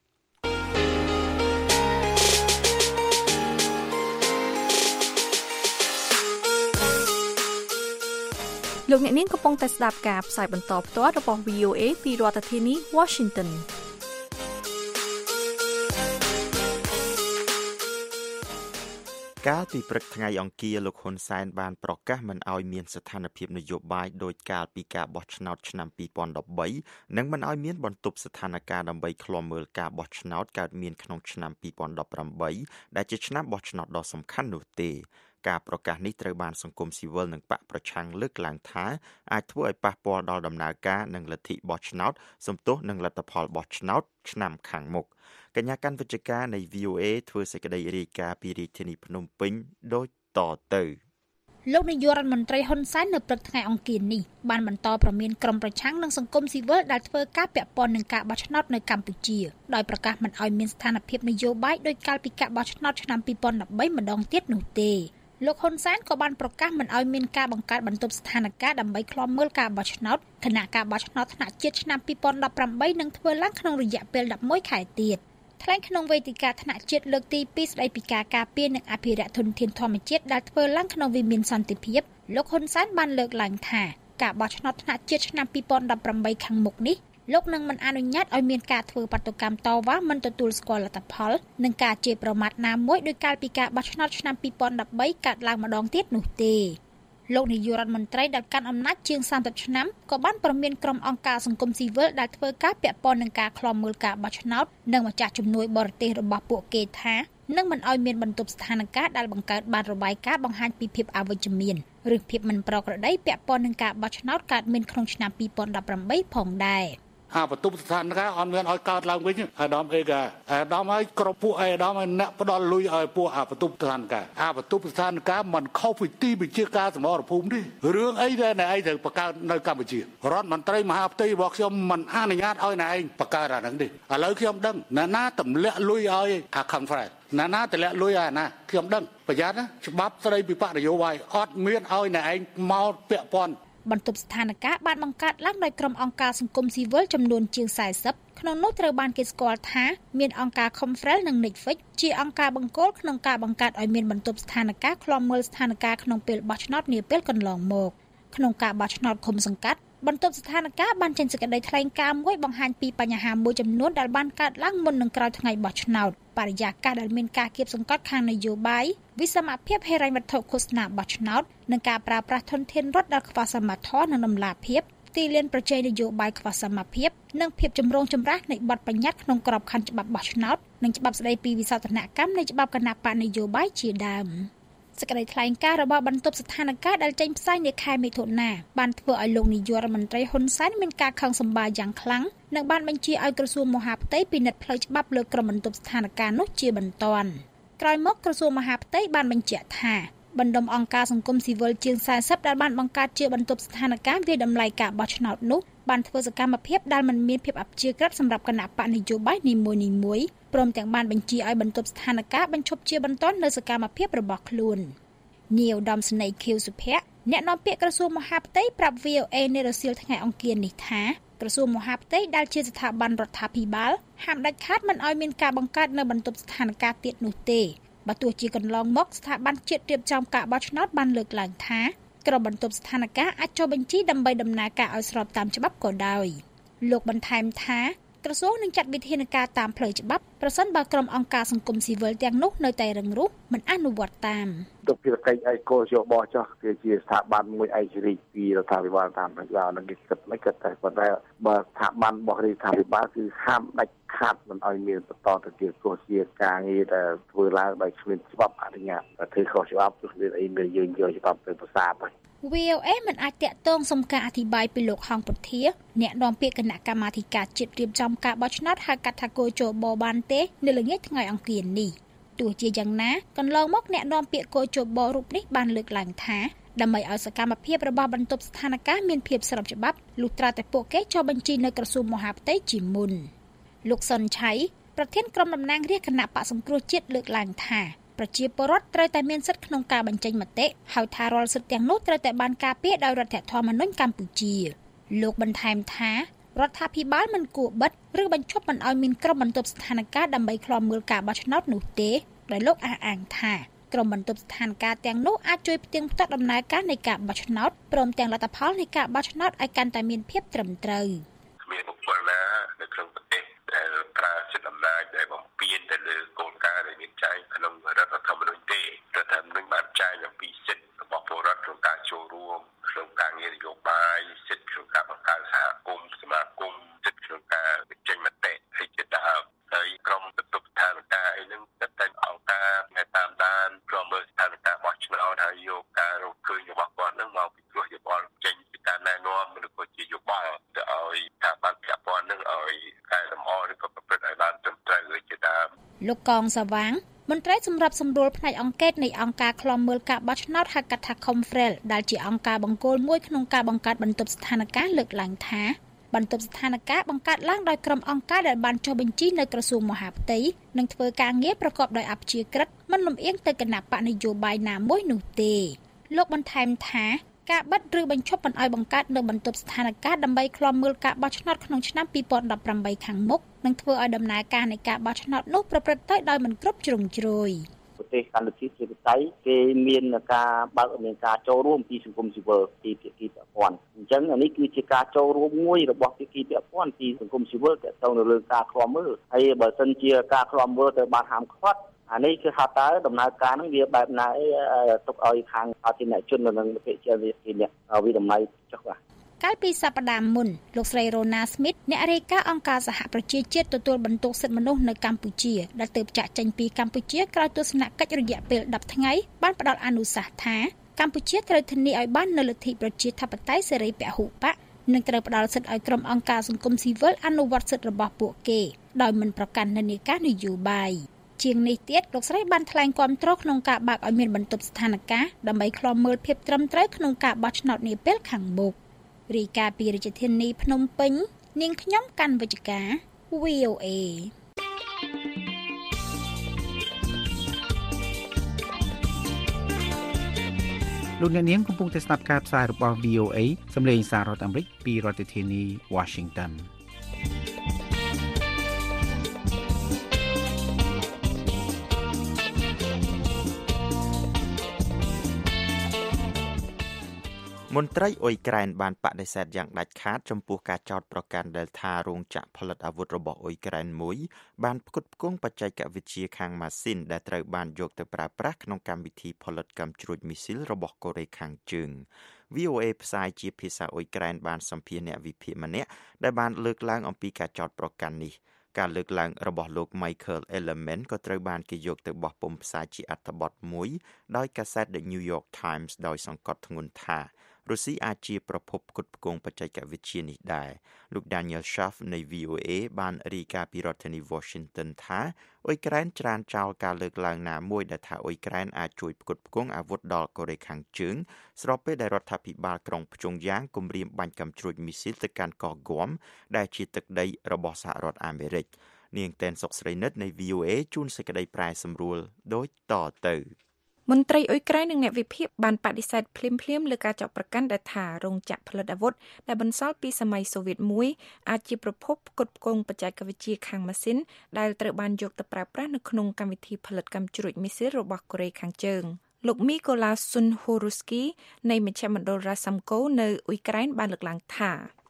លោកអ្នកនាងកំពុងតែស្ដាប់ការផ្សាយបន្តផ្ទាល់របស់ VOA ពីរដ្ឋធានី Washington កាលពីព្រឹកថ្ងៃអង្គារលោកហ៊ុនសែនបានប្រកាសមិនឲ្យមានស្ថានភាពនយោបាយដោយកាលពីការបោះឆ្នោតឆ្នាំ2013និងមិនឲ្យមានបន្ទប់ស្ថានភាពដើម្បីឃ្លាំមើលការបោះឆ្នោតកើតមានក្នុងឆ្នាំ2018ដែលជាឆ្នាំបោះឆ្នោតដ៏សំខាន់នោះទេការប្រកាសនេះត្រូវបានសង្គមស៊ីវិលនិងបកប្រឆាំងលើកឡើងថាអាចធ្វើឲ្យប៉ះពាល់ដល់ដំណើរការនិងលទ្ធិបោះឆ្នោតសំទោសនឹងលទ្ធផលបោះឆ្នោតឆ្នាំខាងមុខកញ្ញាកាន់វិទ្យការនៃ VOA ធ្វើសេចក្តីរាយការណ៍ពីរាជធានីភ្នំពេញដូចតទៅលោកនាយករដ្ឋមន្ត្រីហ៊ុនសែននៅព្រឹកថ្ងៃអង្គារនេះបានបន្តប្រមានក្រុមប្រឆាំងនិងសង្គមស៊ីវិលដែលធ្វើការពាក់ព័ន្ធនឹងការបោះឆ្នោតនៅកម្ពុជាដោយប្រកាសមិនឲ្យមានស្ថានភាពនយោបាយដោយកាលពីការបោះឆ្នោតឆ្នាំ2013ម្ដងទៀតនោះទេលោកហ៊ុនសែនក៏បានប្រកាសមិនឲ្យមានការបង្កើតបន្ទប់ស្ថានភាពដើម្បីឃ្លាំមើលការបោះឆ្នោតគណៈការបោះឆ្នោតថ្នាក់ជាតិឆ្នាំ2018នឹងធ្វើឡើងក្នុងរយៈពេល11ខែទៀតថ្លែងក្នុងវេទិកាថ្នាក់ជាតិលើកទី2ស្ដីពីការការពារនិងអភិរក្សធនធានធម្មជាតិដែលធ្វើឡើងក្នុងវិមានសន្តិភាពលោកហ៊ុនសែនបានលើកឡើងថាការបោះឆ្នោតថ្នាក់ជាតិឆ្នាំ2018ខាងមុខនេះលោកនឹងមិនអនុញ្ញាតឲ្យមានការធ្វើបាតុកម្មតវ៉ាមិនទទួលស្គាល់លទ្ធផលនិងការជេរប្រមាថណាមួយដោយកាលពីការបោះឆ្នោតឆ្នាំ2013កើតឡើងម្ដងទៀតនោះទេលោកនាយករដ្ឋមន្ត្រីដែលកាន់អំណាចជាង30ឆ្នាំក៏បានប្រមានក្រុមអង្គការសង្គមស៊ីវិលដែលធ្វើការពាក់ព័ន្ធនឹងការឃ្លាំមើលការបោះឆ្នោតនិងម្ចាស់ជំនួយបរទេសរបស់ពួកគេថានឹងមិនឲ្យមានបន្ទប់ស្ថានភាពដែលបង្កើតបានរបាយការណ៍បង្ហាញពីភាពអវិជ្ជមានឬភាពមិនប្រក្រតីពាក់ព័ន្ធនឹងការបោះឆ្នោតកើតមានក្នុងឆ្នាំ2018ផងដែរបន្ទប់ស្ថានភាពអត់មានឲ្យកើតឡើងវិញអាដាមអេកាអាដាមឲ្យគ្រប់ពួកអាដាមឲ្យអ្នកផ្ដល់លុយឲ្យពួកបន្ទប់ស្ថានភាពបន្ទប់ស្ថានភាពมันខុសពីទីបញ្ជាការសមរភូមិនេះរឿងអីដែលអ្នកឯងត្រូវបង្កើតនៅកម្ពុជារដ្ឋមន្ត្រីមហាផ្ទៃរបស់ខ្ញុំមិនអនុញ្ញាតឲ្យអ្នកឯងបង្កើតអាហ្នឹងទេឥឡូវខ្ញុំដឹងអ្នកណាទម្លាក់លុយឲ្យអា conference ណាទម្លាក់លុយឲ្យណាខ្ញុំដឹងប្រយ័ត្នណាច្បាប់ស្ដីពីបរិយោបាយអត់មានឲ្យអ្នកឯងមកពាក់ព័ន្ធបន្ទប់ស្ថានភាពបានបង្កើតឡើងដោយក្រុមអង្គការសង្គមស៊ីវិលចំនួនជាង40ក្នុងនោះត្រូវបានគេស្គាល់ថាមានអង្គការ Confrel និង Netflix ជាអង្គការបង្គោលក្នុងការបង្កើតឲ្យមានបន្ទប់ស្ថានភាពឃ្លាំមើលស្ថានភាពក្នុងពេលបោះឆ្នោតនាពេលកន្លងមកក្នុងការបោះឆ្នោតឃុំសង្កាត់បន្ទប់ស្ថានភាពបានចេញសេចក្តីថ្លែងការណ៍មួយបង្ហាញពីបញ្ហាមួយចំនួនដែលបានកើតឡើងមុននឹងក្រោយថ្ងៃបោះឆ្នោតបរិយាកាសដែលមានការគៀបសង្កត់ខាងនយោបាយវិសមភាពហិរញ្ញវត្ថុឃោសនាបោះឆ្នោតនិងការប្រើប្រាស់ធនធានរដ្ឋដែលខ្វះសមត្ថភាពនិងដំណាភាពទីលានប្រជែងនយោបាយខ្វះសមភាពនិងភាពចម្រូងចម្រាសនៃបទបញ្ញត្តិក្នុងក្របខ័ណ្ឌច្បាប់បោះឆ្នោតនិងច្បាប់ស្តីពីវិសោធនកម្មនៃច្បាប់គណៈបកនយោបាយជាដើមសេចក្តីថ្លែងការណ៍របស់បន្ទប់ស្ថានភាពដែលចេញផ្សាយនៅខែមិថុនាបានធ្វើឲ្យលោកនាយករដ្ឋមន្ត្រីហ៊ុនសែនមានការខឹងសម្បារយ៉ាងខ្លាំងនិងបានបញ្ជាឲ្យក្រសួងមហាផ្ទៃពិនិត្យផ្លូវច្បាប់លើក្រុមបន្ទប់ស្ថានភាពនោះជាបន្ទាន់ក្រោយមកក្រសួងមហាផ្ទៃបានបញ្ជាក់ថាបណ្ដុំអង្គការសង្គមស៊ីវិលជាង40ដែលបានបង្កើតជាបន្ទប់ស្ថានភាពវាតម្លៃការបោះឆ្នោតនោះបានធ្វើសកម្មភាពដែលមិនមានភាពអព្យាក្រឹតសម្រាប់គណៈបកនយោបាយនីមួយៗព្រមទាំងបានបញ្ជាឲ្យបន្ទប់ស្ថានភាពបញ្ឈប់ជាបន្ទាន់នៅសកម្មភាពរបស់ខ្លួននាយឧត្តមសេនីយ៍ខៀវសុភ័ក្រអ្នកនាំពាក្យក្រសួងមហាផ្ទៃប្រាប់ VOA នៅរសៀលថ្ងៃអង្គារនេះថាក្រសួងមហាផ្ទៃដែលជាស្ថាប័នរដ្ឋាភិបាលហាមដាច់ខាតមិនឲ្យមានការបង្កើតនៅបន្ទប់ស្ថានភាពទៀតនោះទេបើទោះជាកន្លងមកស្ថាប័នជាតិរៀបចំការបោះឆ្នោតបានលើកឡើងថាក្រុមបន្ទប់ស្ថានភាពអាចចុះបញ្ជីដើម្បីដំណើរការឲ្យស្របតាមច្បាប់ក៏ដោយលោកបន្ថែមថាក្រសួងនឹងចាត់វិធានការតាមផ្លូវច្បាប់ប្រសិនបើក្រុមអង្គការសង្គមស៊ីវិលទាំងនោះនៅតែរឹងរូសមិនអនុវត្តតាមទុកភារកិច្ចឲ្យកោជបចោះវាជាស្ថាប័នមួយឯករាជ្យពីរដ្ឋាភិបាលតាមផ្លូវច្បាប់នឹងគេគិតមិនគិតតែប៉ុន្តែបើស្ថាប័នរបស់រដ្ឋាភិបាលគឺហាមដាច់ខាតមិនឲ្យមានបន្តទៅទៀតព្រោះជាការងារដែលធ្វើឡើងដោយគ្មានច្បាប់អនុញ្ញាតតែធ្វើខុសច្បាប់គឺមានអីមានយើងយកច្បាប់ទៅប្រសាទហើយ VOA មិនអាចតាក់ទងសុំការអធិប្បាយពីលោកហងពុធាអ្នកនាំពាក្យគណៈកម្មាធិការជាតិរៀបចំការបោះឆ្នោតហៅកាត់ថាគោជបបានទេនៅល្ងាចថ្ងៃអង្គារនេះទោះជាយ៉ាងណាកន្លងមកអ្នកនាំពាក្យគោជបរូបនេះបានលើកឡើងថាដើម្បីឲ្យសកម្មភាពរបស់បន្ទប់ស្ថានភាពមានភាពស្របច្បាប់លុះត្រាតែពួកគេចុះបញ្ជីនៅក្រសួងមហាផ្ទៃជាមុនលោកសុនឆៃប្រធានក្រុមតំណាងរាស្ត្រគណៈបក្សសង្គ្រោះជាតិលើកឡើងថាប្រជាពលរដ្ឋត្រូវតែមានសិទ្ធិក្នុងការបញ្ចេញមតិហើយថារាល់សិទ្ធិទាំងនោះត្រូវតែបានការពារដោយរដ្ឋធម្មនុញ្ញកម្ពុជាលោកបន្ថែមថារដ្ឋាភិបាលមិនគួរបិទឬបញ្ឈប់មិនឲ្យមានក្រុមបន្ទប់ស្ថានភាពដើម្បីឃ្លាំមើលការបោះឆ្នោតនោះទេដោយលោកអះអាងថាក្រុមបន្ទប់ស្ថានភាពទាំងនោះអាចជួយផ្ទៀងផ្ទាត់ដំណើរការនៃការបោះឆ្នោតព្រមទាំងលទ្ធផលនៃការបោះឆ្នោតឲ្យកាន់តែមានភាពត្រឹមត្រូវគ្មានបុគ្គលណានៅក្នុងប្រទេសដែលប្រើសិទ្ធិអំណាចដែលបំពានទៅលើគោលការណ៍ដែលមានចែងក្នុងរដ្ឋធម្មនុញ្ញទេរដ្ឋធម្មនុញ្ញបានចែងអំពីសិទ្ធិរបស់ពលរដ្ឋក្នុងការចូលរួមក្នុងការងារនយោបាយសិទ្ធិក្នុងការបង្កើតសហគមន៍សមាគមសិទ្ធិក្នុងការបញ្ចេញមតិហើយជាដើមហើយក្រុមបន្ទប់ស្ថានភាពអីហ្នឹងតែអង្គការដែលតាមដានក្រុមមើលស្ថានភាពបោះឆ្នោតហើយយកការរកឃើញរបស់គាត់ហ្នឹងមកពិគ្រោះយោបល់ចេញពីការណែនាំឬក៏ជាយោបល់ទៅឲ្យស្ថាប័នពាក់ព័ន្ធហ្នឹងឲ្យកែលម្អឬក៏ប្រព្រឹត្តឲ្យបានត្រឹមត្រូវជាដើមលោកកងសវាងមមន្ត្រីសម្រាប់សម្រួលផ្នែកអង្កេតនៃអង្គការឃ្លាំមើលការបោះឆ្នោតហៅកាត់ថា Confrel ដែលជាអង្គការបង្គោលមួយក្នុងការបង្កើតបន្ទប់ស្ថានភាពលើកឡើងថាបន្ទប់ស្ថានភាពបង្កើតឡើងដោយក្រុមអង្គការដែលបានចុះបញ្ជីនៅក្រសួងមហាផ្ទៃនិងធ្វើការងារប្រកបដោយអព្យាក្រឹតមិនលំអៀងទៅគណៈបកនយោបាយណាមួយនោះទេលោកបន្ថែមថាការបិទឬបញ្ឈប់មិនឲ្យបង្កើតនៅបន្ទប់ស្ថានភាពដើម្បីឃ្លាំមើលការបោះឆ្នោតក្នុងឆ្នាំ2018ខាងមុខនឹងធ្វើឲ្យដំណើរការនៃការបោះឆ្នោតនោះប្រព្រឹត្តទៅដោយមិនគ្រប់ជ្រុងជ្រោយប្រទេសកម្ពុជាជាប្រទេសគេមានការបើកមានការចូលរួមពីសង្គមស៊ីវិលពីភាគីពាក់ព័ន្ធអញ្ចឹងនេះគឺជាការចូលរួមមួយរបស់ភាគីពាក់ព័ន្ធពីសង្គមស៊ីវិលទាក់ទងទៅលើការឃ្លាំមើលហើយបើសិនជាការឃ្លាំមើលទៅបានហាមឃាត់អានេះគឺថាតើដំណើរការហ្នឹងវាបែបណាទុកឲ្យខាងអធិអ្នកជននៅនឹងភាគជាអ្នកវិដំណ័យចុះបាទកាលពីសប្តាហ៍មុនលោកស្រី Rona Smith អ្នករាយការណ៍អង្គការសហប្រជាជាតិទទួលបន្ទុកសិទ្ធិមនុស្សនៅកម្ពុជាដែលទើបចាក់ចេញពីកម្ពុជាក្រោយទស្សនកិច្ចរយៈពេល10ថ្ងៃបានផ្ដល់អនុសាសន៍ថាកម្ពុជាត្រូវធានាឲ្យបាននូវលទ្ធិប្រជាធិបតេយ្យសេរីពហុបកនិងត្រូវផ្ដល់សិទ្ធិឲ្យក្រុមអង្គការសង្គមស៊ីវិលអនុវត្តសិទ្ធិរបស់ពួកគេដោយមិនប្រកាន់និន្នាការនយោបាយជាងនេះទៀតលោកស្រីបានថ្លែងគាំទ្រក្នុងការបើកឲ្យមានបន្ទប់ស្ថានភាពដើម្បីឃ្លាំមើលភាពត្រឹមត្រូវក្នុងការបោះឆ្នោតនាពេលខាងមុខរាយការណ៍ពីរាជធានីភ្នំពេញនាងខ្ញុំកាន់វិជ្ជការ VOA លោកអ្នកនាងកំពុងតែស្ដាប់ការផ្សាយរបស់ VOA សម្លេងសាររដ្ឋអាមេរិកពីរដ្ឋធានី Washington មន្ត្រីអ៊ុយក្រែនបានបដិសេធយ៉ាងដាច់ខាតចំពោះការចោទប្រកាន់ដែលថារោងចក្រផលិតអាវុធរបស់អ៊ុយក្រែនមួយបានផ្គត់ផ្គង់បច្ចេកវិទ្យាខាងម៉ាស៊ីនដែលត្រូវបានយកទៅប្រើប្រាស់ក្នុងកម្មវិធីផលិតកាំជ្រួចមីស៊ីលរបស់កូរ៉េខាងជើង VOA ផ្សាយជាភាសាអ៊ុយក្រែនបានសម្ភាសន៍អ្នកវិភាគម្នាក់ដែលបានលើកឡើងអំពីការចោទប្រកាន់នេះការលើកឡើងរបស់លោក Michael Element ក៏ត្រូវបានគេយកទៅបោះពុម្ពផ្សាយជាអត្ថបទមួយដោយកាសែត The New York Times ដោយសង្កត់ធ្ងន់ថារុស្ស៊ីអាចជាប្រភពផ្គត់ផ្គង់បច្ចេកវិទ្យានេះដែរលោក Daniel Schaff នៃ VOA បានរាយការណ៍ពីរដ្ឋធានី Washington ថាអ៊ុយក្រែនច្រានចោលការលើកឡើងណាមួយដែលថាអ៊ុយក្រែនអាចជួយផ្គត់ផ្គង់អាវុធដល់កូរ៉េខាងជើងស្របពេលដែលរដ្ឋាភិបាលក្រុងព្យុងយ៉ាងគម្រាមបាញ់កាំជ្រួចមីស៊ីលទៅកាន់កោះហ្គាំដែលជាទឹកដីរបស់សហរដ្ឋអាមេរិកនាងតែនសុកស្រីនិតនៃ VOA ជូនសេចក្តីប្រែសម្រួលដូចតទៅមន្ត្រីអ៊ុយក្រែននិងអ្នកវិភាគបានបដិសេធភ្លាមៗលើការចោទប្រកាន់ដែលថារោងចក្រផលិតអាវុធដែលបន្សល់ពីសម័យសូវៀតមួយអាចជាប្រភពផ្គត់ផ្គង់បច្ចេកវិទ្យាខាងម៉ាស៊ីនដែលត្រូវបានយកទៅប្រើប្រាស់នៅក្នុងកម្មវិធីផលិតកាំជ្រួចមីស៊ីលរបស់កូរ៉េខាងជើងលោក Mykola Sunhuruski នៃមជ្ឈមណ្ឌល Rasamco នៅអ៊ុយក្រែនបានលើកឡើងថា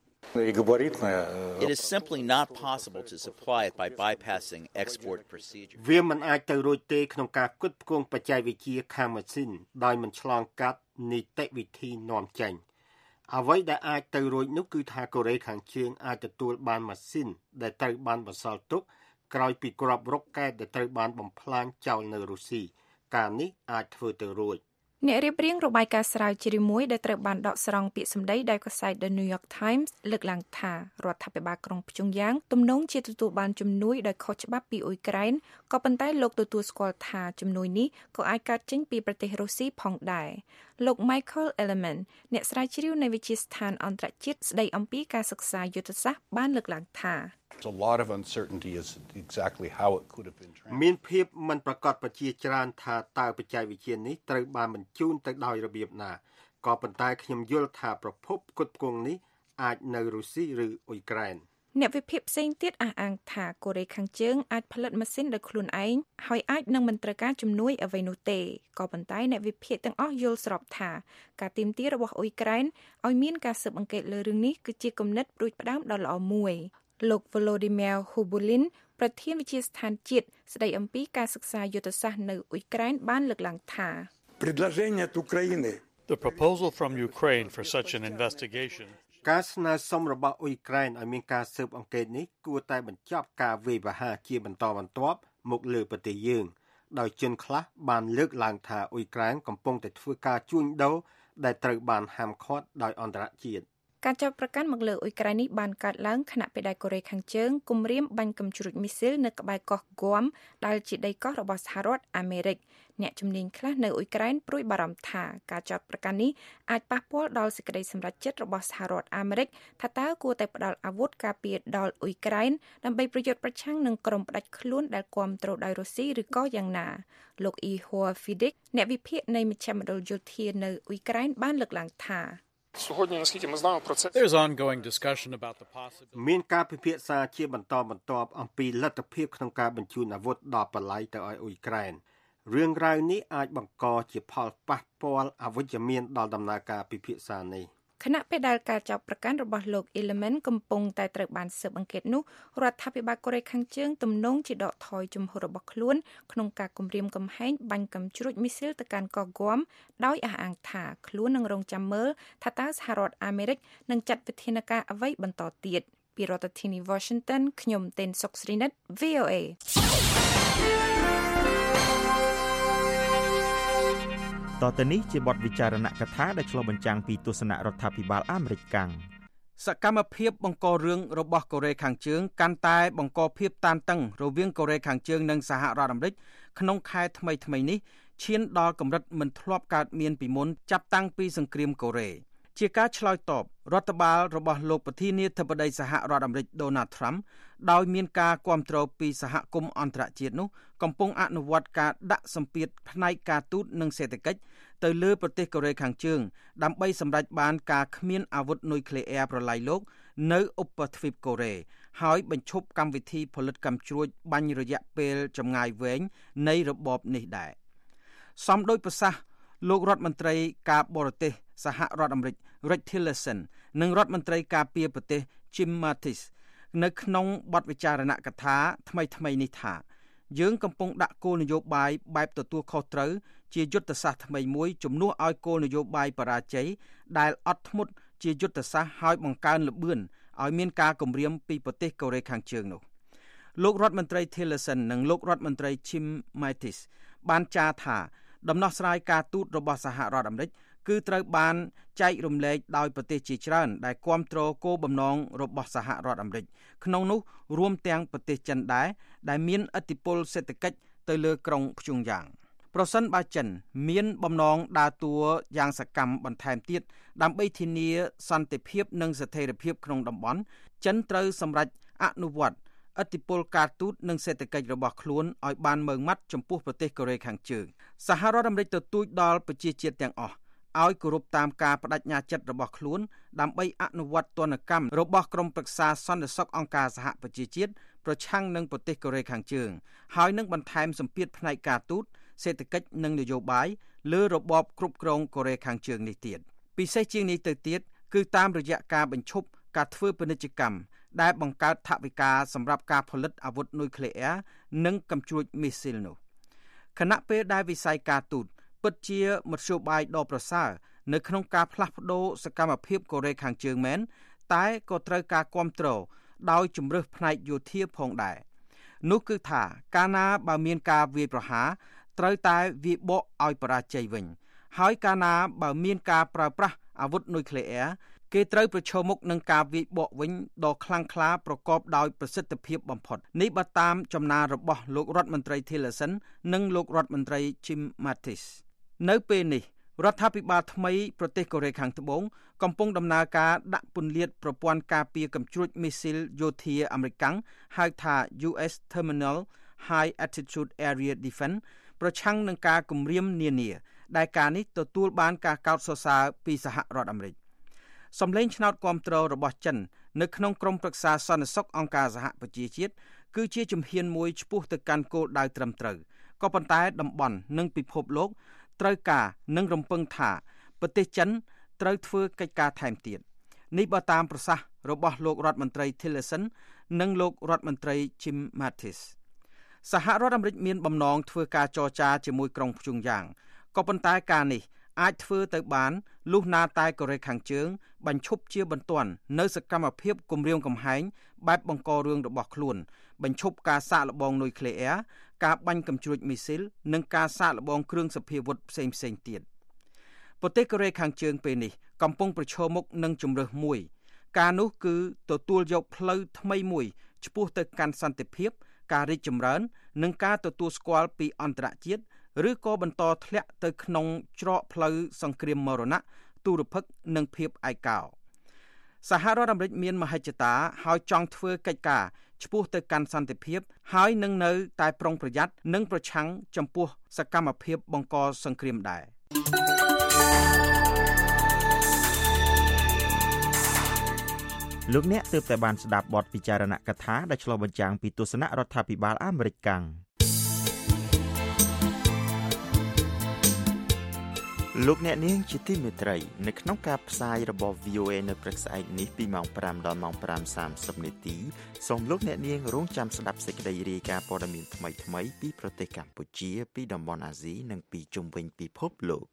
It is simply not possible to supply it by bypassing export procedures. វាមិនអាចទៅរួចទេក្នុងការផ្គត់ផ្គង់បច្ចេកវិទ្យាខាងម៉ាស៊ីនដោយមិនឆ្លងកាត់នីតិវិធីនាំចេញអ្វីដែលអាចទៅរួចនោះគឺថាកូរ៉េខាងជើងអាចទទួលបានម៉ាស៊ីនដែលត្រូវបានបន្សល់ទុកក្រោយពីគ្រាប់រ៉ុកកែតដែលត្រូវបានបំផ្លាញចោលនៅរុស្ស៊ីការនេះអាចធ្វើទៅរួចអ្នករៀបរៀងរបាយការណ៍ស្រាវជ្រាវមួយដែលត្រូវបានដកស្រង់ពាក្យសម្ដីដោយកាសែត The New York Times លើកឡើងថារដ្ឋាភិបាលក្រុងព្យុងយ៉ាងទំនងជាទទួលបានជំនួយដោយខុសច្បាប់ពីអ៊ុយក្រែនក៏ប៉ុន្តែលោកទទួលស្គាល់ថាជំនួយនេះក៏អាចកើតចេញពីប្រទេសរុស្ស៊ីផងដែរលោក Michael Element អ្នកស្រាវជ្រាវនៃវិទ្យាស្ថានអន្តរជាតិស្ដីអំពីការសិក្សាយុទ្ធសាស្ត្របានលើកឡើងថា A lot of uncertainty as exactly how it could have been transferred. មានភាពមិនប្រកបប្រជាច្រើនថាតើបច្ចេកវិទ្យានេះត្រូវបានបញ្ជូនទៅដោយរបៀបណាក៏ប៉ុន្តែខ្ញុំយល់ថាប្រភពផ្គត់ផ្គង់នេះអាចនៅរុស្ស៊ីឬអ៊ុយក្រែនអ្នកវិភាគផ្សេងទៀតអះអាងថាកូរ៉េខាងជើងអាចផលិតម៉ាស៊ីនដោយខ្លួនឯងហើយអាចនឹងមិនត្រូវការជំនួយអ្វីនោះទេក៏ប៉ុន្តែអ្នកវិភាគទាំងអស់យល់ស្របថាការទាមទាររបស់អ៊ុយក្រែនឲ្យមានការស៊ើបអង្កេតលើរឿងនេះគឺជាគំនិតរួចផ្ដើមដ៏ល្អមួយលោក Volodymyr Hubulin ប្រធានវិទ្យាស្ថានជាតិស្ដីអំពីការសិក្សាយុទ្ធសាស្ត្រនៅអ៊ុយក្រែនបានលើកឡើងថា The proposal from Ukraine for such an investigation ការស្នើសុំរបស់អ៊ុយក្រែនឲ្យមានការស៊ើបអង្កេតនេះគួរតែបញ្ចប់ការវាយប្រហារជាបន្តបន្ទាប់មកលើប្រទេសយើងដោយជនខ្លះបានលើកឡើងថាអ៊ុយក្រែនកំពុងតែធ្វើការជួញដូរដែលត្រូវបានហាមឃាត់ដោយអន្តរជាតិការចាប់ប្រកាន់មកលើអ៊ុយក្រែននេះបានកើតឡើងខណៈពេលដែលកូរ៉េខាងជើងគំរាមបាញ់កាំជ្រួចមីស៊ីលនៅក្បែរកោះហ្គាំដែលជាដីកោះរបស់សហរដ្ឋអាមេរិកអ្នកជំនាញខ្លះនៅអ៊ុយក្រែនព្រួយបារម្ភថាការចាប់ប្រកាន់នេះអាចប៉ះពាល់ដល់សេចក្តីសម្រេចចិត្តរបស់សហរដ្ឋអាមេរិកថាតើគួរតែផ្ដល់អាវុធការពារដល់អ៊ុយក្រែនដើម្បីប្រយុទ្ធប្រឆាំងនឹងក្រុមផ្ដាច់ខ្លួនដែលគាំទ្រដោយរុស្ស៊ីឬក៏យ៉ាងណាលោកអ៊ីហួរហ្វីឌិកអ្នកវិភាគនៃមជ្ឈមណ្ឌលយោធានៅអ៊ុយក្រែនបានលើកឡើងថា There's ongoing discussion about the possibility មានការពិភាក្សាជាបន្តបន្ទាប់អំពីលទ្ធភាពក្នុងការបញ្ជូនអាវុធដល់បល័យទៅឲ្យអ៊ុយក្រែនរឿងរ៉ាវនេះអាចបង្កជាផលប៉ះពាល់អវិជ្ជមានដល់ដំណើរការពិភាក្សានេះខណៈពេលដែលការចាប់ប្រកាន់របស់លោក Element កំពុងតែត្រូវបានស៊ើបអង្កេតនោះរដ្ឋាភិបាលកូរ៉េខាងជើងទំនងជាដកថយជំហររបស់ខ្លួនក្នុងការគំរាមកំហែងបាញ់កាំជ្រួចមីស៊ីលទៅកាន់កោះហ្គាំដោយអះអាងថាខ្លួននឹងរងចាំមើលថាតើសហរដ្ឋអាមេរិកនឹងចាត់វិធានការអ្វីបន្តទៀតពីរដ្ឋធានី Washington ខ្ញុំតេនសុកស្រីនិត VOA តទៅនេះជាបទវិចារណកថាដែលឆ្លុះបញ្ចាំងពីទស្សនៈរដ្ឋាភិបាលអាមេរិកកាំងសកម្មភាពបង្ករឿងរបស់កូរ៉េខាងជើងកាន់តែបង្កភាពតានតឹងរវាងកូរ៉េខាងជើងនិងសហរដ្ឋអាមេរិកក្នុងខែថ្មីនេះឈានដល់កម្រិតមិនធ្លាប់កើតមានពីមុនចាប់តាំងពីសង្គ្រាមកូរ៉េជាការឆ្លើយតបរដ្ឋបាលរបស់លោកប្រធានាធិបតីសហរដ្ឋអាមេរិក Donald Trump ដោយមានការគាំទ្រពីសហគមន៍អន្តរជាតិនោះកំពុងអនុវត្តការដាក់សម្ពាធផ្នែកការទូតនិងសេដ្ឋកិច្ចទៅលើប្រទេសកូរ៉េខាងជើងដើម្បីសម្រេចបានការគ្មានអាវុធនុយក្លេអ៊ែរប្រឡាយលោកនៅឧបទ្វីបកូរ៉េហើយបញ្ឈប់កម្មវិធីផលិតកាំជ្រួចបាញ់រយៈពេលចម្ងាយវែងនៃរបបនេះដែរសំដោយប្រសាសន៍លោករដ្ឋមន្ត្រីការបរទេសសហរដ្ឋអាមេរិក Rex Tillerson និងរដ្ឋមន្ត្រីការពារប្រទេស Jim Mattis នៅក្នុងបទវិចារណកថាថ្មីនេះថាយើងកំពុងដាក់គោលនយោបាយបែបទទួលខុសត្រូវជាយុទ្ធសាស្ត្រថ្មីមួយជំនួសឲ្យគោលនយោបាយបរាជ័យដែលអត់ធ្មត់ជាយុទ្ធសាស្ត្រឲ្យបង្កើនល្បឿនឲ្យមានការគំរាមពីប្រទេសកូរ៉េខាងជើងនោះលោករដ្ឋមន្ត្រី Tillerson និងលោករដ្ឋមន្ត្រី Jim Mattis បានចារថាដំណោះស្រាយការទូតរបស់សហរដ្ឋអាមេរិកគឺត្រូវបានចែករំលែកដោយប្រទេសជាច្រើនដែលគាំទ្រគោលបំណងរបស់សហរដ្ឋអាមេរិកក្នុងនោះរួមទាំងប្រទេសចិនដែរដែលមានឥទ្ធិពលសេដ្ឋកិច្ចទៅលើក្រុងព្យុងយ៉ាងប្រសិនបើចិនមានបំណងដើរតួយ៉ាងសកម្មបន្ថែមទៀតដើម្បីធានាសន្តិភាពនិងស្ថិរភាពក្នុងតំបន់ចិនត្រូវសម្រេចអនុវត្តឥទ្ធិពលការទូតនិងសេដ្ឋកិច្ចរបស់ខ្លួនឲ្យបានម៉ឺងម៉ាត់ចំពោះប្រទេសកូរ៉េខាងជើងសហរដ្ឋអាមេរិកទទូចដល់ប្រជាជាតិទាំងអស់ឲ្យគោរពតាមការបដិញ្ញាចិត្តរបស់ខ្លួនដើម្បីអនុវត្តទណ្ឌកម្មរបស់ក្រុមប្រឹក្សាសន្តិសុខអង្គការសហប្រជាជាតិប្រឆាំងនឹងប្រទេសកូរ៉េខាងជើងហើយនឹងបន្ថែមសម្ពាធផ្នែកការទូតសេដ្ឋកិច្ចនិងនយោបាយលើរបបគ្រប់គ្រងកូរ៉េខាងជើងនេះទៀតពិសេសជាងនេះទៅទៀតគឺតាមរយៈការបញ្ឈប់ការធ្វើពាណិជ្ជកម្មដែលបង្កើតថវិកាសម្រាប់ការផលិតអាវុធនុយក្លេអ៊ែរនិងកាំជ្រួចមីស៊ីលនោះខណៈពេលដែលវិស័យការទូតពិតជាមធ្យោបាយដ៏ប្រសើរនៅក្នុងការផ្លាស់ប្ដូរសកម្មភាពកូរ៉េខាងជើងមែនតែក៏ត្រូវការគាំទ្រដោយជំរើសផ្នែកយោធាផងដែរនោះគឺថាកាលណាបើមានការវាយប្រហារត្រូវតែវាយបកឲ្យបរាជ័យវិញហើយកាលណាបើមានការប្រើប្រាស់អាវុធនុយក្លេអ៊ែរគេត្រូវប្រឈមមុខនឹងការវាយបកវិញដ៏ខ្លាំងក្លាប្រកបដោយប្រសិទ្ធភាពបំផុតនេះបើតាមចំណាររបស់លោករដ្ឋមន្ត្រី Tillerson និងលោករដ្ឋមន្ត្រី Jim Mattis នៅពេលនេះរដ្ឋាភិបាលថ្មីប្រទេសកូរ៉េខាងត្បូងកំពុងដំណើរការដាក់ពន្លាតប្រព័ន្ធការពារកាំជ្រួចមីស៊ីលយោធាអាមេរិកហៅថា US Terminal High Altitude Area Defense ប្រឆាំងនឹងការគំរាមនានាដែលការនេះទទួលបានការកោតសរសើរពីសហរដ្ឋអាមេរិកសម្លេងឆ្នោតគាំទ្ររបស់ចិននៅក្នុងក្រុមប្រឹក្សាសន្តិសុខអង្គការសហប្រជាជាតិគឺជាជំហានមួយឆ្ពោះទៅកាន់គោលដៅត្រឹមត្រូវក៏ប៉ុន្តែតំបន់និងពិភពលោកត្រូវការនិងរំពឹងថាប្រទេសចិនត្រូវធ្វើកិច្ចការថែមទៀតនេះបើតាមប្រសាសន៍របស់លោករដ្ឋមន្ត្រី Tillerson និងលោករដ្ឋមន្ត្រី Jim Mattis សហរដ្ឋអាមេរិកមានបំណងធ្វើការចរចាជាមួយក្រុងព្យុងយ៉ាងក៏ប៉ុន្តែការនេះអាចធ្វើទៅបានលុះណាតែកូរ៉េខាងជើងបញ្ឈប់ជាបន្ទាន់នៅសកម្មភាពគំរាមកំហែងបែបបង្ករឿងរបស់ខ្លួនបញ្ឈប់ការសាកល្បងនុយក្លេអ៊ែរការបាញ់កាំជ្រួចមីស៊ីលនិងការសាកល្បងគ្រឿងសព្វាវុធផ្សេងទៀតប្រទេសកូរ៉េខាងជើងពេលនេះកំពុងប្រឈមមុខនឹងជម្រើសមួយការនោះគឺទទួលយកផ្លូវថ្មីមួយឆ្ពោះទៅកាន់សន្តិភាពការរីកចម្រើននិងការទទួលស្គាល់ពីអន្តរជាតិឬក៏បន្តធ្លាក់ទៅក្នុងច្រកផ្លូវសង្គ្រាមមរណៈទុរភិក្សនិងភាពឯកោសហរដ្ឋអាមេរិកមានមហិច្ឆតាហើយចង់ធ្វើកិច្ចការឆ្ពោះទៅកាន់សន្តិភាពហើយនឹងនៅតែប្រុងប្រយ័ត្ននិងប្រឆាំងចំពោះសកម្មភាពបង្កសង្គ្រាមដែរលោកអ្នកទើបតែបានស្ដាប់បទពិចារណកថាដែលឆ្លុះបញ្ចាំងពីទស្សនៈរដ្ឋាភិបាលអាមេរិកកាំងលោកអ្នកនាងជាទីមេត្រីនៅក្នុងការផ្សាយរបស់ VOA នៅព្រឹកស្អែកនេះពីម៉ោង 5 ដល់ម៉ោង 5:30 នាទីសូមលោកអ្នកនាងរងចាំស្ដាប់សេចក្តីរាយការណ៍ព័ត៌មានថ្មីៗពីប្រទេសកម្ពុជាពីតំបន់អាស៊ីនិងពីជុំវិញពិភពលោក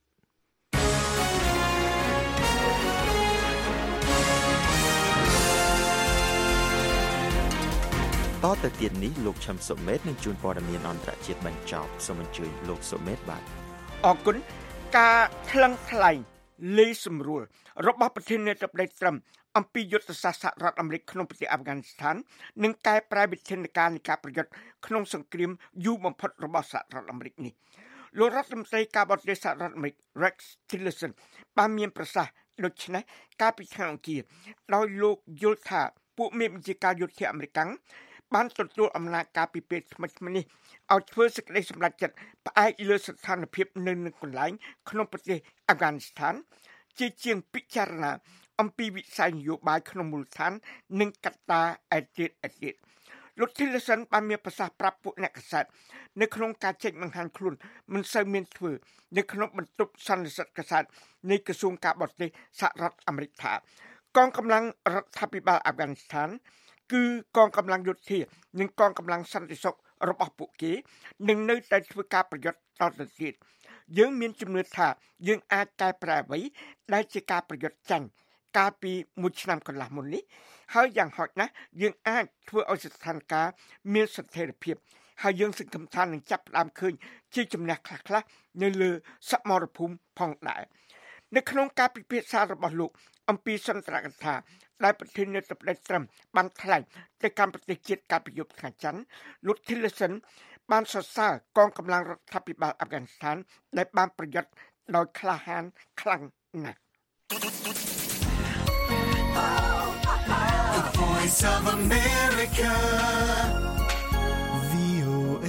តទៅទៀតនេះលោកឈឹមសុមេតនឹងជួនព័ត៌មានអន្តរជាតិបញ្ចប់សូមអញ្ជើញលោកសុមេតបាទអរគុណការថ្លឹងថ្លែងលេខសម្រួលរបស់ប្រធានាធិបតីត្រុំអំពីយុទ្ធសាស្ត្រសហរដ្ឋអាមេរិកក្នុងប្រទេសអាហ្វហ្គានីស្ថាននិងកែប្រែវិធានការនៃការប្រយុទ្ធក្នុងសង្គ្រាមយូរបំផុតរបស់សហរដ្ឋអាមេរិកនេះលោករដ្ឋមន្ត្រីការបរទេសសហរដ្ឋអាមេរិក Rex Tillerson បានមានប្រសាសន៍ដូច្នេះកាលពីថ្ងៃអង្គារដោយលោកយល់ថាពួកមេបញ្ជាការយោធាអាមេរិកបានទទួលអំណាចការពីពេលថ្មីៗនេះឲ្យធ្វើសេចក្តីសម្រេចចិត្តផ្អែកលើស្ថានភាពនៅកន្លែងក្នុងប្រទេសអាហ្វហ្គានីស្ថានជាជាងពិចារណាអំពីវិស័យនយោបាយក្នុងមូលដ្ឋាននិងកត្តាឯទៀតលោក Tillerson បានមានប្រសាសន៍ប្រាប់ពួកអ្នកកាសែតនៅក្នុងការចេញបង្ហាញខ្លួនមិនសូវមានធ្វើនៅក្នុងបន្ទប់សន្និសីទកាសែតនៃក្រសួងការបរទេសសហរដ្ឋអាមេរិកថាកងកម្លាំងរដ្ឋាភិបាលអាហ្វហ្គានីស្ថានគឺកងកម្លាំងយោធានិងកងកម្លាំងសន្តិសុខរបស់ពួកគេនឹងនៅតែធ្វើការប្រយុទ្ធតទៅទៀតយើងមានជំនឿថាយើងអាចកែប្រែអ្វីដែលជាការប្រយុទ្ធចាញ់កាលពី1ឆ្នាំកន្លះមុននេះហើយយ៉ាងហោចណាស់យើងអាចធ្វើឲ្យស្ថានភាពមានស្ថិរភាពហើយយើងសង្ឃឹមថានឹងចាប់ផ្ដើមឃើញជាជំនះខ្លះៗនៅលើសមរភូមិផងដែរនៅក្នុងការពិភាក្សារបស់លោកអំពីសន្ទរកថាដែលប្រធានាធិបតីត្រុំបានថ្លែងទៅកាន់ប្រទេសជាតិកាលពីយប់ថ្ងៃច័ន្ទលោក Tillerson បានសរសើរកងកម្លាំងរដ្ឋាភិបាលអាហ្វហ្គានីស្ថានដែលបានប្រយុទ្ធដោយក្លាហានខ្លាំងណាស់ The Voice of America VOA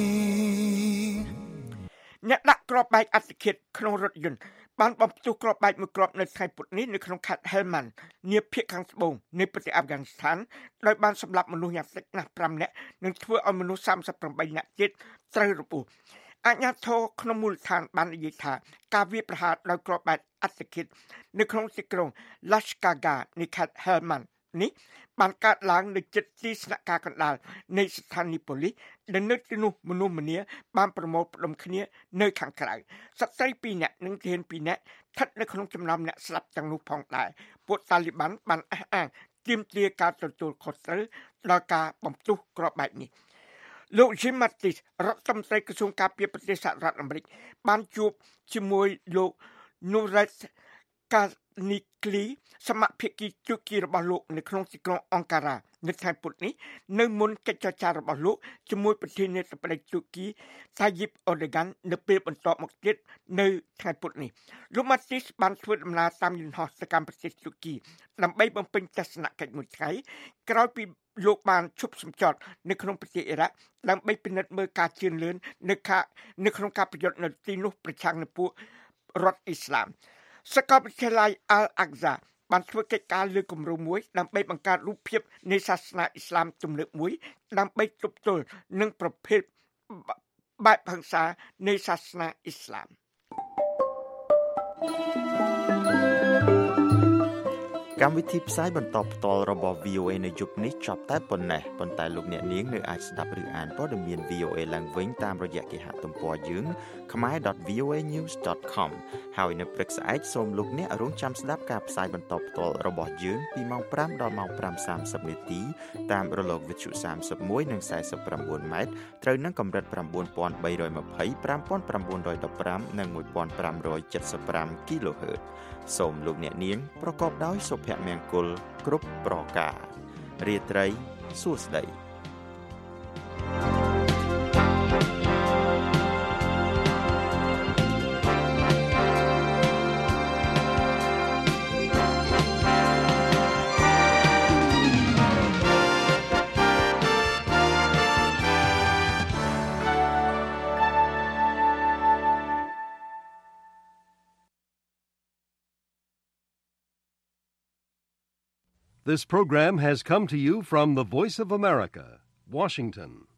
អ្នកដាក់គ្រាប់បែកអត្តឃាតក្នុងរថយន្តបានបំផ្ទុះគ្រាប់បែកមួយគ្រាប់នៅថ្ងៃពុធនេះនៅក្នុងខេត្ត Helmand នាភាគខាងត្បូងនៃប្រទេសអាហ្វហ្គានីស្ថានដោយបានសម្លាប់មនុស្សយ៉ាងតិចណាស់5នាក់និងធ្វើឲ្យមនុស្ស38នាក់ទៀតត្រូវរបួសអាជ្ញាធរក្នុងមូលដ្ឋានបាននិយាយថាការវាយប្រហារដោយគ្រាប់បែកអត្តឃាតនៅក្នុងទីក្រុង Lashkargah នៃខេត្ត Helmand នេះបានកើតឡើងនៅជិតទីស្នាក់ការកណ្ដាលនៃស្ថានីយ៍ប៉ូលីសដែលនៅទីនោះមនុស្សម្នាបានប្រមូលផ្ដុំគ្នានៅខាងក្រៅស្ត្រី2នាក់និងទាហាន2នាក់ស្ថិតនៅក្នុងចំណោមអ្នកស្លាប់ទាំងនោះផងដែរពួកតាលីបានបានអះអាងទាមទារការទទួលខុសត្រូវដល់ការបំផ្ទុះគ្រាប់បែកនេះលោក Jim Mattis រដ្ឋមន្ត្រីក្រសួងការពារប្រទេសសហរដ្ឋអាមេរិកបានជួបជាមួយលោក Nuret Kanikli សមាភិកីទូគីរបស់លោកនៅក្នុងទីក្រុងអង្ការ៉ានៅថ្ងៃពុធនេះនៅមុនកិច្ចចរចារបស់លោកជាមួយប្រធានាធិបតីទូគី Tayyip Erdogan នៅពេលបន្ទាប់មកទៀតនៅថ្ងៃពុធនេះលោក Mattis បានធ្វើដំណើរតាមយន្តហោះទៅកាន់ប្រទេសទូគីដើម្បីបំពេញទស្សនកិច្ចមួយថ្ងៃក្រោយពីលោកបានឈប់សម្ចតនៅក្នុងប្រទេសអ៊ីរ៉ាក់ដើម្បីពិនិត្យមើលការជឿនលឿននៅក្នុងការប្រយុទ្ធនៅទីនោះប្រឆាំងនឹងពួករដ្ឋអ៊ីស្លាមសាកលវិទ្យាល័យ Al-Aqsa បានធ្វើកិច្ចការលើគម្រោងមួយដើម្បីបង្កើតរូបភាពនៃសាសនាអ៊ីស្លាមទំនើបមួយដើម្បីទប់ទល់នឹងប្រភេទបែបហិង្សានៃសាសនាអ៊ីស្លាមកម្មវិធីផ្សាយបន្តផ្ទាល់របស់ VOA នៅយប់នេះចប់តែប៉ុណ្ណេះប៉ុន្តែលោកអ្នកនាងនៅអាចស្ដាប់ឬអានព័ត៌មាន VOA ឡើងវិញតាមរយៈគេហទំព័រយើង khmer.voanews.com ហើយនៅព្រឹកស្អែកសូមលោកអ្នករងចាំស្ដាប់ការផ្សាយបន្តផ្ទាល់របស់យើងពីម៉ោង 5 ដល់ម៉ោង 5:30 នាទីតាមរលកវិទ្យុ31និង49ម៉ែត្រត្រូវនឹងកម្រិត 9320 5915 និង 1575 kHz សូមលោកអ្នកនាងប្រកបដោយសុភមង្គលគ្រប់ប្រការរាត្រីសួស្តី This program has come to you from the Voice of America, Washington.